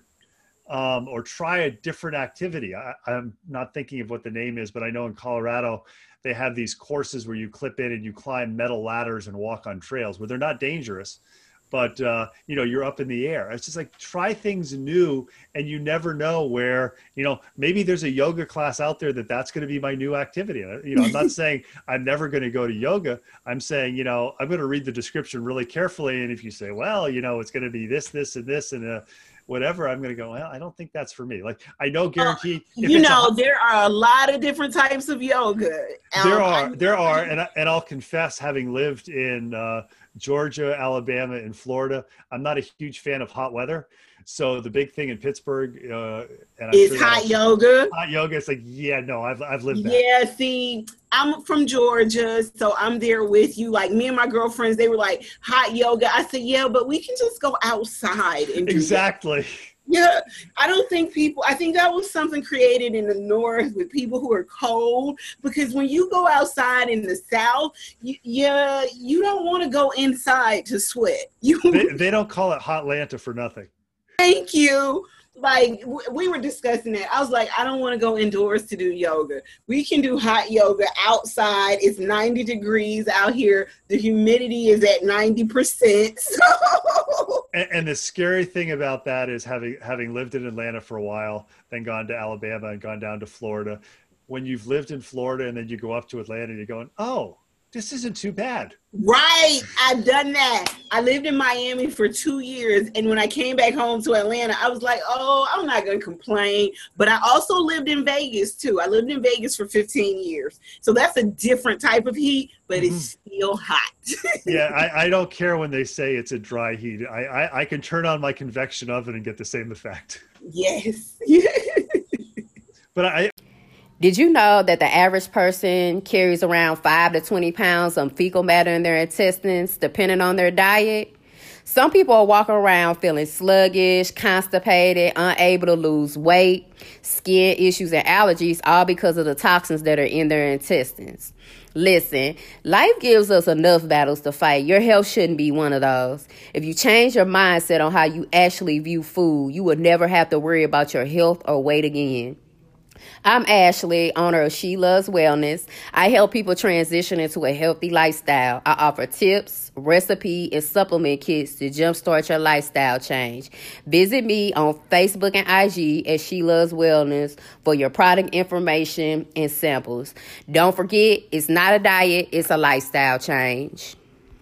Um, or try a different activity. I, I'm not thinking of what the name is, but I know in Colorado, they have these courses where you clip in and you climb metal ladders and walk on trails where they're not dangerous, but uh, you know, you're up in the air. It's just like, try things new, and you never know where, you know, maybe there's a yoga class out there that that's going to be my new activity. You know, I'm not saying I'm never going to go to yoga. I'm saying, you know, I'm going to read the description really carefully. And if you say, well, you know, it's going to be this, this, and this, and uh, whatever, I'm going to go, well, I don't think that's for me. Like, I know guaranteed. Uh, you know, a, there are a lot of different types of yoga. Um, there are, there are. And, I, and I'll confess, having lived in uh, Georgia, Alabama, and Florida, I'm not a huge fan of hot weather. So the big thing in Pittsburgh uh, and is hot also, yoga. Hot yoga. It's like, yeah, no, I've I've lived that. Yeah, see, I'm from Georgia, so I'm there with you. Like, me and my girlfriends, they were like, hot yoga. I said, yeah, but we can just go outside and do exactly. That. Yeah, I don't think people, I think that was something created in the North with people who are cold, because when you go outside in the South, you, yeah, you don't want to go inside to sweat. You they, they don't call it Hotlanta for nothing. Thank you. Like, w- we were discussing it. I was like, I don't want to go indoors to do yoga. We can do hot yoga outside. It's ninety degrees out here. The humidity is at ninety percent. So. And, and the scary thing about that is, having having lived in Atlanta for a while, then gone to Alabama and gone down to Florida. When you've lived in Florida and then you go up to Atlanta, you're going, oh, this isn't too bad. Right. I've done that. I lived in Miami for two years. And when I came back home to Atlanta, I was like, oh, I'm not going to complain. But I also lived in Vegas, too. I lived in Vegas for fifteen years. So that's a different type of heat, but mm-hmm. it's still hot. Yeah, I, I don't care when they say it's a dry heat. I, I, I can turn on my convection oven and get the same effect. Yes. But I... Did you know that the average person carries around five to twenty pounds of fecal matter in their intestines, depending on their diet? Some people are walking around feeling sluggish, constipated, unable to lose weight, skin issues, and allergies, all because of the toxins that are in their intestines. Listen, life gives us enough battles to fight. Your health shouldn't be one of those. If you change your mindset on how you actually view food, you will never have to worry about your health or weight again. I'm Ashley, owner of She Loves Wellness. I help people transition into a healthy lifestyle. I offer tips, recipe, and supplement kits to jumpstart your lifestyle change. Visit me on Facebook and I G at She Loves Wellness for your product information and samples. Don't forget, it's not a diet, it's a lifestyle change.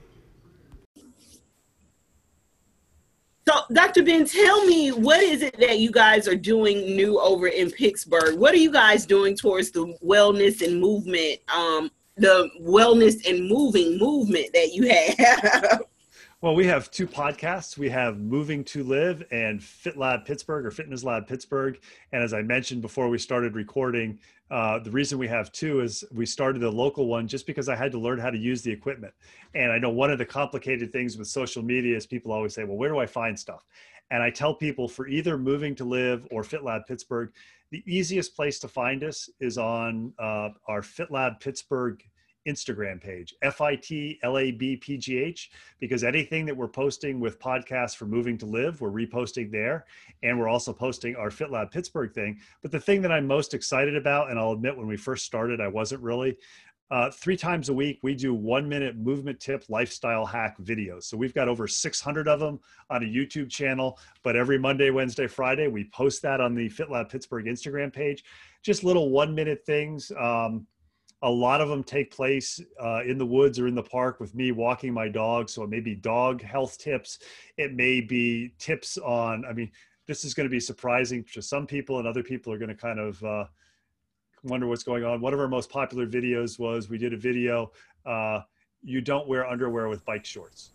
So, Doctor Ben, tell me, what is it that you guys are doing new over in Pittsburgh? What are you guys doing towards the wellness and movement, um, the wellness and moving movement that you have? Well, we have two podcasts. We have Moving to Live and Fit Lab Pittsburgh, or Fitness Lab Pittsburgh. And as I mentioned before we started recording, uh, the reason we have two is we started the local one just because I had to learn how to use the equipment. And I know one of the complicated things with social media is people always say, well, where do I find stuff? And I tell people, for either Moving to Live or Fit Lab Pittsburgh, the easiest place to find us is on uh, our Fit Lab Pittsburgh Instagram page, F I T L A B P G H, because anything that we're posting with podcasts for Moving to Live, we're reposting there. And we're also posting our Fit Lab Pittsburgh thing. But the thing that I'm most excited about, and I'll admit when we first started, I wasn't really, uh, three times a week, we do one minute movement tip lifestyle hack videos. So we've got over six hundred of them on a YouTube channel, but every Monday, Wednesday, Friday, we post that on the Fit Lab Pittsburgh Instagram page. Just little one minute things. Um, A lot of them take place uh, in the woods or in the park with me walking my dog. So it may be dog health tips. It may be tips on, I mean, this is going to be surprising to some people, and other people are going to kind of uh, wonder what's going on. One of our most popular videos was, we did a video, uh, you don't wear underwear with bike shorts.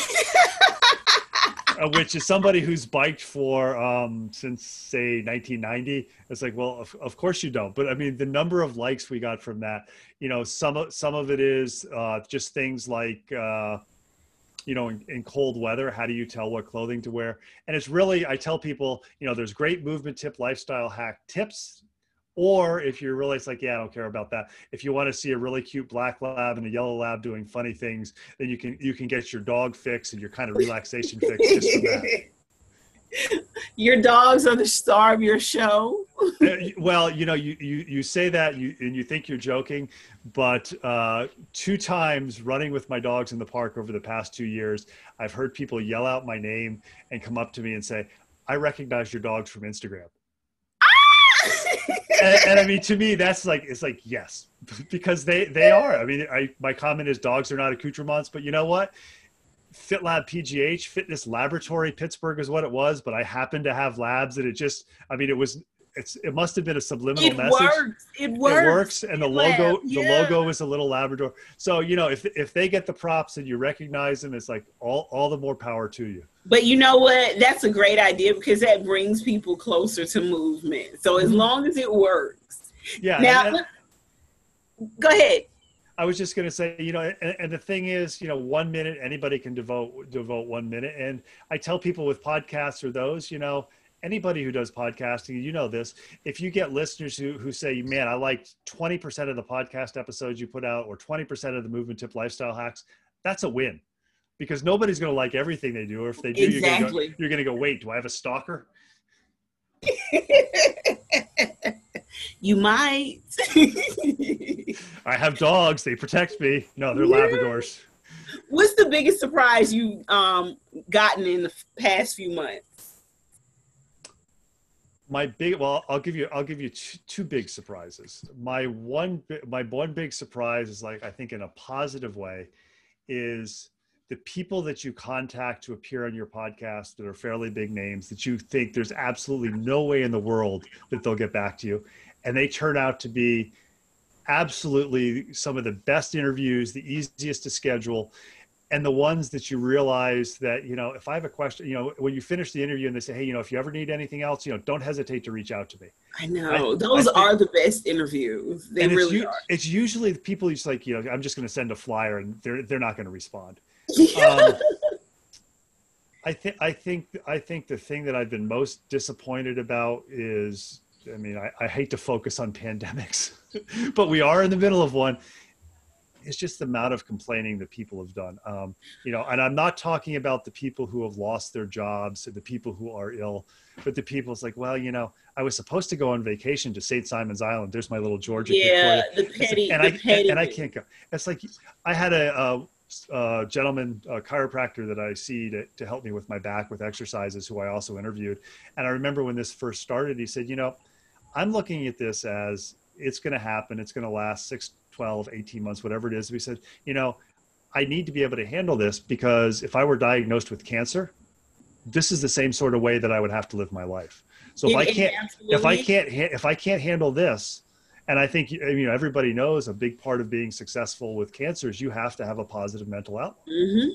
Uh, which is somebody who's biked for um, since, say, nineteen ninety. It's like, well, of, of course you don't. But I mean, the number of likes we got from that, you know, some of, some of it is uh, just things like, uh, you know, in, in cold weather, how do you tell what clothing to wear? And it's really, I tell people, you know, there's great movement tip, lifestyle hack tips. Or if you're really, it's like, yeah, I don't care about that. If you want to see a really cute black lab and a yellow lab doing funny things, then you can you can get your dog fix and your kind of relaxation fix just from that. Your dogs are the star of your show. Well, you know, you, you, you say that you, and you think you're joking, but uh, two times running with my dogs in the park over the past two years, I've heard people yell out my name and come up to me and say, I recognize your dogs from Instagram. and, and I mean, to me, that's like, it's like, yes, because they, they are. I mean, I, my comment is dogs are not accoutrements, but you know what? FitLab P G H, Fitness Laboratory Pittsburgh is what it was, but I happened to have labs and it just, I mean, it was, it's, it must have been a subliminal it message. Works. It works. It works. And the logo, yeah. the logo is a little Labrador. So, you know, if, if they get the props and you recognize them, it's like all, all the more power to you. But you know what? That's a great idea because that brings people closer to movement. So as long as it works. Yeah. Now, and, and, go ahead. I was just going to say, you know, and, and the thing is, you know, one minute, anybody can devote, devote one minute. And I tell people with podcasts or those, you know, anybody who does podcasting, you know this, if you get listeners who, who say, man, I liked twenty percent of the podcast episodes you put out or twenty percent of the Movement Tip lifestyle hacks, that's a win because nobody's going to like everything they do. Or if they do, exactly. you're going to go, wait, do I have a stalker? You might. I have dogs. They protect me. No, they're Labradors. What's the biggest surprise you um gotten in the past few months? My big, well, I'll give you, I'll give you two, two big surprises. My one, my one big surprise is like, I think in a positive way is the people that you contact to appear on your podcast that are fairly big names that you think there's absolutely no way in the world that they'll get back to you. And they turn out to be absolutely some of the best interviews, the easiest to schedule. And the ones that you realize that, you know, if I have a question, you know, when you finish the interview and they say, hey, you know, if you ever need anything else, you know, don't hesitate to reach out to me. I know. I, Those I think, are the best interviews. They really it's, are. It's usually the people who's like, you know, I'm just going to send a flyer and they're, they're not going to respond. Yeah. Um, I think, I think, I think the thing that I've been most disappointed about is, I mean, I, I hate to focus on pandemics, but we are in the middle of one. It's just the amount of complaining that people have done. Um, you know, and I'm not talking about the people who have lost their jobs, the people who are ill, but the people it's like, well, you know, I was supposed to go on vacation to Saint Simon's Island. There's my little Georgia. Yeah, the petty, like, and, the I, petty. and I can't go. It's like, I had a, a, a gentleman, a chiropractor that I see to, to help me with my back with exercises who I also interviewed. And I remember when this first started, he said, you know, I'm looking at this as it's going to happen. It's going to last six, twelve, eighteen months, whatever it is. We said, you know, I need to be able to handle this because if I were diagnosed with cancer, this is the same sort of way that I would have to live my life. So if It- I it can't, absolutely- if I can't, ha- if I can't handle this, and I think, you know, everybody knows a big part of being successful with cancer is you have to have a positive mental outlook. Mhm.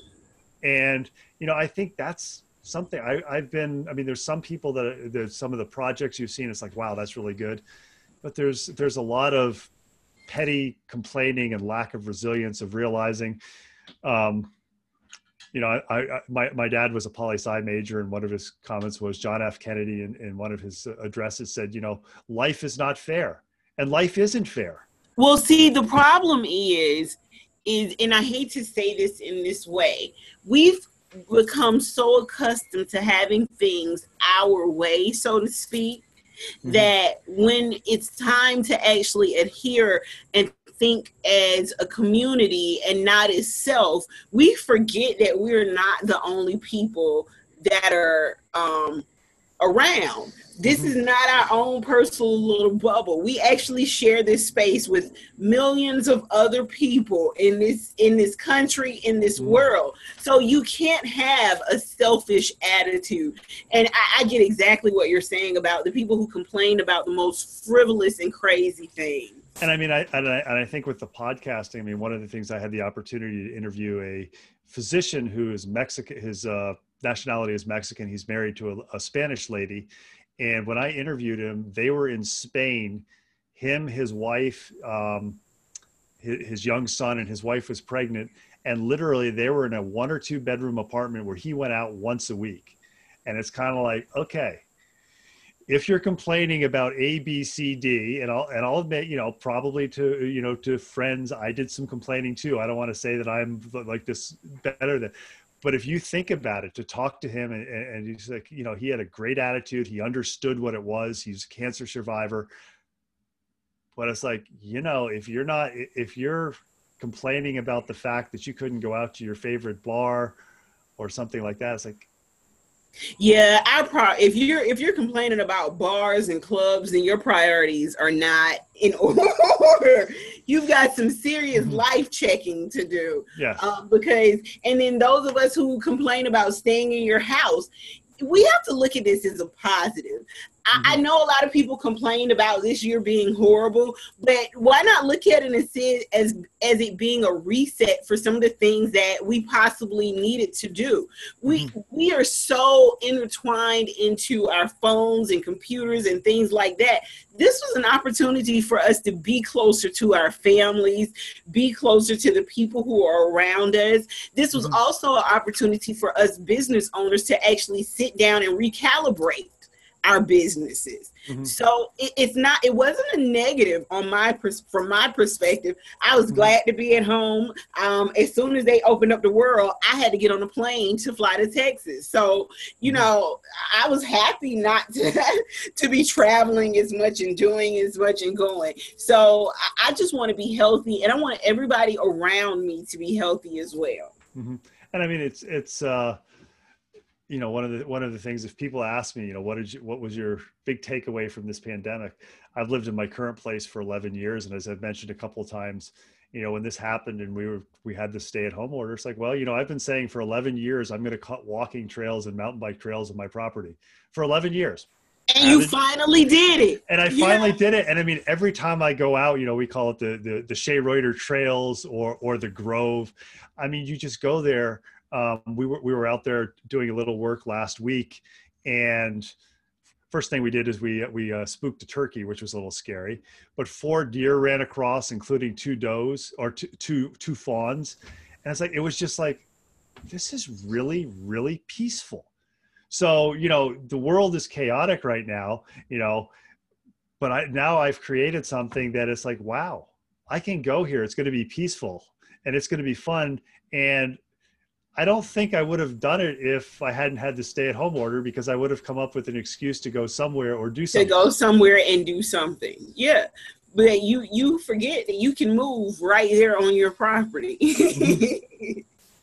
And, you know, I think that's something I, I've been, I mean, there's some people that there's some of the projects you've seen, it's like, wow, that's really good. But there's, there's a lot of petty complaining and lack of resilience of realizing, um, you know, I, I, my, my dad was a poli-sci major and one of his comments was John F. Kennedy in, in one of his addresses said, you know, life is not fair and life isn't fair. Well, see, the problem is, is, and I hate to say this in this way, we've become so accustomed to having things our way, so to speak, mm-hmm. that when it's time to actually adhere and think as a community and not as self, we forget that we're not the only people that are um, around. This is not our own personal little bubble. We actually share this space with millions of other people in this in this country, in this Mm-hmm. world. So you can't have a selfish attitude. And I, I get exactly what you're saying about the people who complain about the most frivolous and crazy things. And I mean, I and, I and I think with the podcasting, I mean, one of the things I had the opportunity to interview a physician who is Mexican, his uh, nationality is Mexican. He's married to a, a Spanish lady. And when I interviewed him, they were in Spain, him, his wife, um, his, his young son, and his wife was pregnant. And literally they were in a one or two bedroom apartment where he went out once a week. And it's kind of like, okay, if you're complaining about A, B, C, D, and I'll, and I'll admit, you know, probably to, you know, to friends, I did some complaining too. I don't want to say that I'm like this better than, but if you think about it, to talk to him and, and he's like, you know, he had a great attitude. He understood what it was. He's a cancer survivor. But it's like, you know, if you're not, if you're complaining about the fact that you couldn't go out to your favorite bar or something like that, it's like, yeah, I pro if you're if you're complaining about bars and clubs, then your priorities are not in order. You've got some serious mm-hmm. life checking to do. Yeah. Uh, because and then those of us who complain about staying in your house, we have to look at this as a positive. I, I know a lot of people complained about this year being horrible, but why not look at it and see it as, as it being a reset for some of the things that we possibly needed to do. We, mm-hmm. we are so intertwined into our phones and computers and things like that. This was an opportunity for us to be closer to our families, be closer to the people who are around us. This was mm-hmm. also an opportunity for us business owners to actually sit down and recalibrate our businesses. Mm-hmm. So it, it's not, it wasn't a negative on my, pers- from my perspective. I was mm-hmm. glad to be at home. Um, as soon as they opened up the world, I had to get on a plane to fly to Texas. So, you mm-hmm. know, I was happy not to, to be traveling as much and doing as much and going. So I, I just want to be healthy, and I want everybody around me to be healthy as well. Mm-hmm. And I mean, it's, it's, uh, you know, one of the, one of the things, if people ask me, you know, what did you, what was your big takeaway from this pandemic? I've lived in my current place for eleven years. And as I've mentioned a couple of times, you know, when this happened and we were, we had the stay at home order, it's like, well, you know, I've been saying for eleven years, I'm going to cut walking trails and mountain bike trails on my property for eleven years. And you finally did it. And I finally yeah. did it. And I mean, every time I go out, you know, we call it the, the, the Shea Reuter trails or, or the Grove. I mean, you just go there. Um, we were, we were out there doing a little work last week, and first thing we did is we, we uh, spooked a turkey, which was a little scary, but four deer ran across, including two does or two, two, two fawns. And it's like, it was just like, this is really, really peaceful. So, you know, the world is chaotic right now, you know, but I, now I've created something that is like, wow, I can go here. It's going to be peaceful and it's going to be fun. And I don't think I would have done it if I hadn't had the stay-at-home order, because I would have come up with an excuse to go somewhere or do something. To go somewhere and do something. Yeah. But you, you forget that you can move right there on your property. Mm-hmm.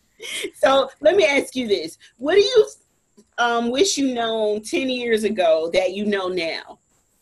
So let me ask you this. What do you um, wish you known ten years ago that you know now?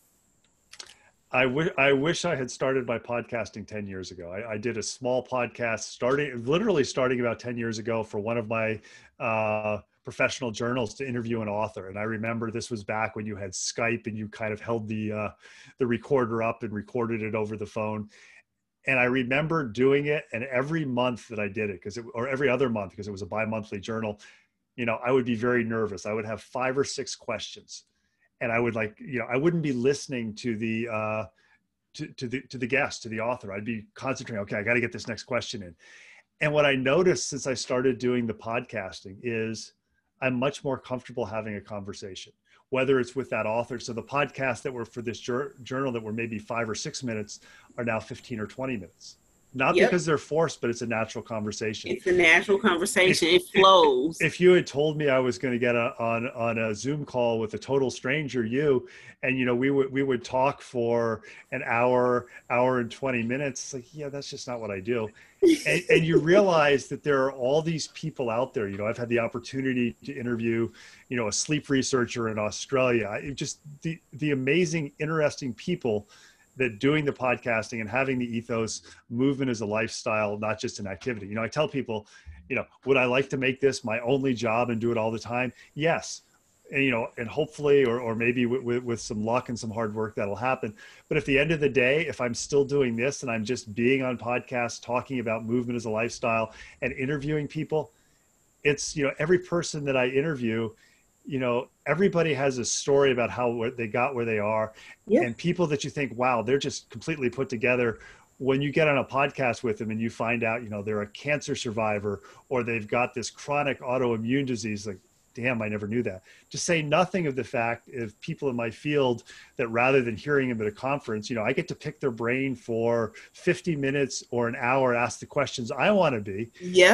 I, w- I wish I had started my podcasting ten years ago. I, I did a small podcast starting, literally starting about ten years ago for one of my uh, professional journals to interview an author. And I remember this was back when you had Skype and you kind of held the, uh, the recorder up and recorded it over the phone. And I remember doing it, and every month that I did it, because it, or every other month, because it was a bi-monthly journal, you know, I would be very nervous. I would have five or six questions. And I would like, you know, I wouldn't be listening to the, uh, to, to the, to the guest, to the author. I'd be concentrating, okay, I got to get this next question in. And what I noticed since I started doing the podcasting is I'm much more comfortable having a conversation, whether it's with that author. So the podcasts that were for this jur- journal that were maybe five or six minutes are now fifteen or twenty minutes. Not yep. because they're forced, but it's a natural conversation. It's a natural conversation. If, it flows. If, if you had told me I was going to get a, on on a Zoom call with a total stranger, you, and you know we would we would talk for an hour, hour and twenty minutes, it's like, yeah, that's just not what I do. And, and you realize that there are all these people out there. You know, I've had the opportunity to interview, you know, a sleep researcher in Australia. It just the the amazing, interesting people that doing the podcasting and having the ethos movement as a lifestyle, not just an activity. You know, I tell people, you know, would I like to make this my only job and do it all the time? Yes. And, you know, and hopefully, or, or maybe with, with, with some luck and some hard work, that'll happen. But at the end of the day, if I'm still doing this and I'm just being on podcasts, talking about movement as a lifestyle and interviewing people, it's, you know, every person that I interview, you know, everybody has a story about how they got where they are. Yeah. And people that you think, wow, they're just completely put together. When you get on a podcast with them and you find out, you know, they're a cancer survivor or they've got this chronic autoimmune disease, like, damn, I never knew that. To say nothing of the fact of people in my field that rather than hearing them at a conference, you know, I get to pick their brain for fifty minutes or an hour, ask the questions I want to be. Yep.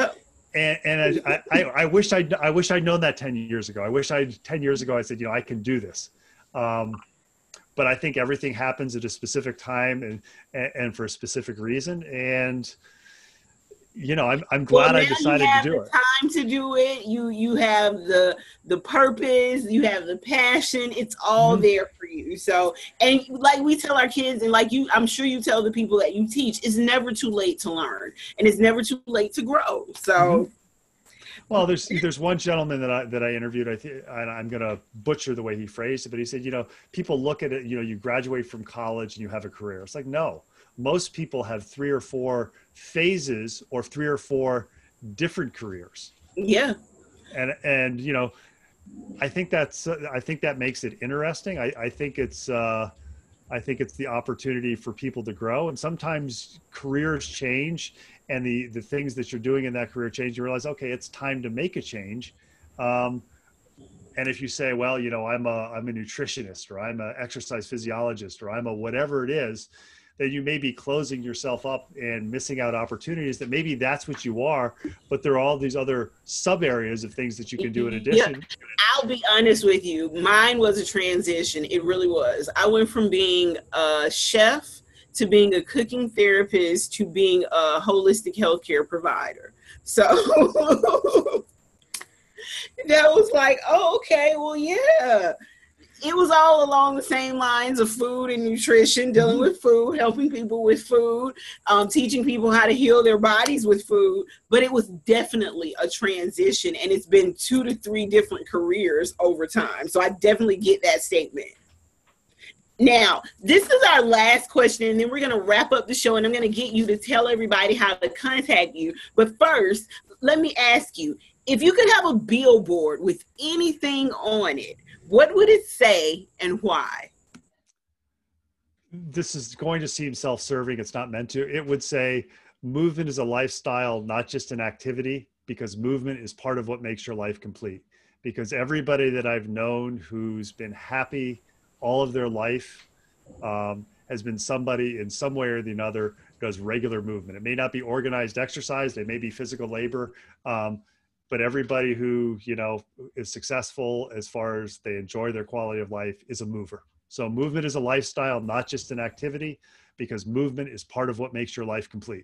And, and I, I, I wish I, I wish I'd known that ten years ago. I wish I ten years ago I said, you know, I can do this. Um, but I think everything happens at a specific time and, and, and for a specific reason. And, you know, I'm, I'm glad well, I decided you have to do the it. Time to do it. You, you have the, the purpose, you have the passion. It's all mm-hmm. there for you. So, and like we tell our kids, and like you, I'm sure you tell the people that you teach, it's never too late to learn, and it's never too late to grow. So, mm-hmm. well, there's there's one gentleman that I that I interviewed. I think, and I'm going to butcher the way he phrased it, but he said, you know, people look at it. You know, you graduate from college and you have a career. It's like, no, most people have three or four phases or three or four different careers. Yeah, and and you know, I think that's uh, I think that makes it interesting. I I think it's. Uh, I think it's the opportunity for people to grow, and sometimes careers change and the, the things that you're doing in that career change. You realize, okay, it's time to make a change. Um, and if you say, well, you know, I'm a, I'm a nutritionist, or I'm an exercise physiologist, or I'm a whatever it is, then you may be closing yourself up and missing out opportunities that maybe that's what you are, but there are all these other sub areas of things that you can do in addition. Yeah. I'll be honest with you. Mine was a transition. It really was. I went from being a chef to being a cooking therapist to being a holistic healthcare provider. So that was like, oh, okay, well, yeah. It was all along the same lines of food and nutrition, dealing mm-hmm. with food, helping people with food, um, teaching people how to heal their bodies with food. But it was definitely a transition, and it's been two to three different careers over time. So I definitely get that statement. Now, this is our last question, and then we're going to wrap up the show, and I'm going to get you to tell everybody how to contact you. But first, let me ask you, if you could have a billboard with anything on it, what would it say and why? This is going to seem self-serving. It's not meant to. It would say movement is a lifestyle, not just an activity, because movement is part of what makes your life complete. Because everybody that I've known who's been happy all of their life um, has been somebody in some way or the other does regular movement. It may not be organized exercise. It may be physical labor. Um, But everybody who, you know, is successful as far as they enjoy their quality of life is a mover. So movement is a lifestyle, not just an activity, because movement is part of what makes your life complete.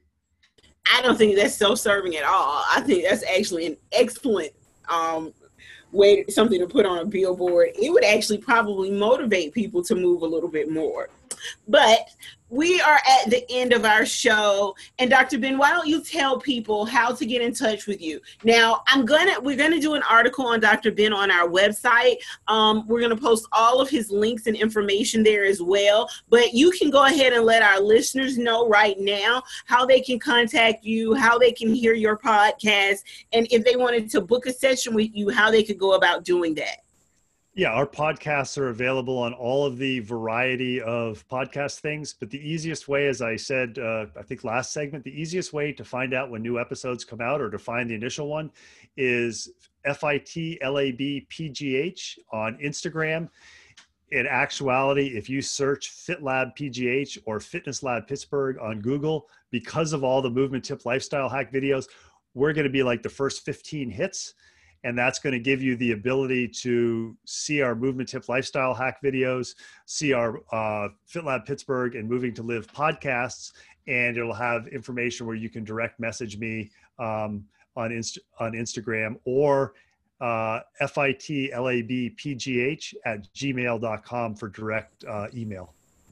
I don't think that's self-serving at all. I think that's actually an excellent um, way, something to put on a billboard. It would actually probably motivate people to move a little bit more. But we are at the end of our show, and Doctor Ben, why don't you tell people how to get in touch with you? Now, I'm gonna we're gonna do an article on Doctor Ben on our website. Um, we're gonna post all of his links and information there as well. But you can go ahead and let our listeners know right now how they can contact you, how they can hear your podcast, and if they wanted to book a session with you, how they could go about doing that. Yeah, our podcasts are available on all of the variety of podcast things. But the easiest way, as I said, uh, I think last segment, the easiest way to find out when new episodes come out or to find the initial one is F I T L A B P G H on Instagram. In actuality, if you search FitLab P G H or Fitness Lab Pittsburgh on Google, because of all the movement tip lifestyle hack videos, we're going to be like the first fifteen hits. And that's going to give you the ability to see our Movement Tip Lifestyle Hack videos, see our uh, FitLab Pittsburgh and Moving to Live podcasts, and it'll have information where you can direct message me um, on Inst- on Instagram or uh, F I T L A B P G H at gmail dot com for direct uh, email.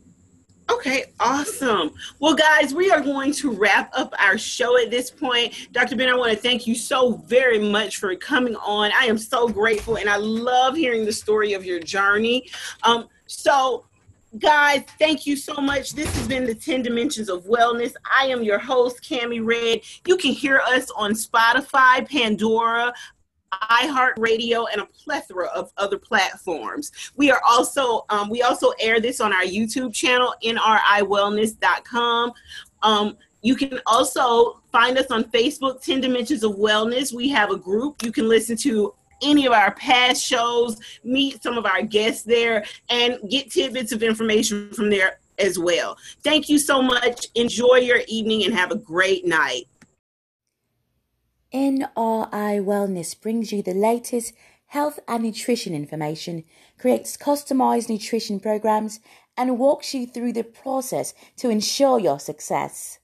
Okay, awesome. Well, guys, we are going to wrap up our show at this point. Doctor Ben, I want to thank you so very much for coming on. I am so grateful, and I love hearing the story of your journey. Um, so, guys, thank you so much. This has been the ten Dimensions of Wellness. I am your host, Cammie Red. You can hear us on Spotify, Pandora, iHeartRadio, and a plethora of other platforms. We are also um, we also air this on our YouTube channel, N R I wellness dot com. Um, you can also find us on Facebook, ten Dimensions of Wellness. We have a group. You can listen to any of our past shows, meet some of our guests there, and get tidbits of information from there as well. Thank you so much. Enjoy your evening and have a great night. N R I Wellness brings you the latest health and nutrition information, creates customized nutrition programs, and walks you through the process to ensure your success.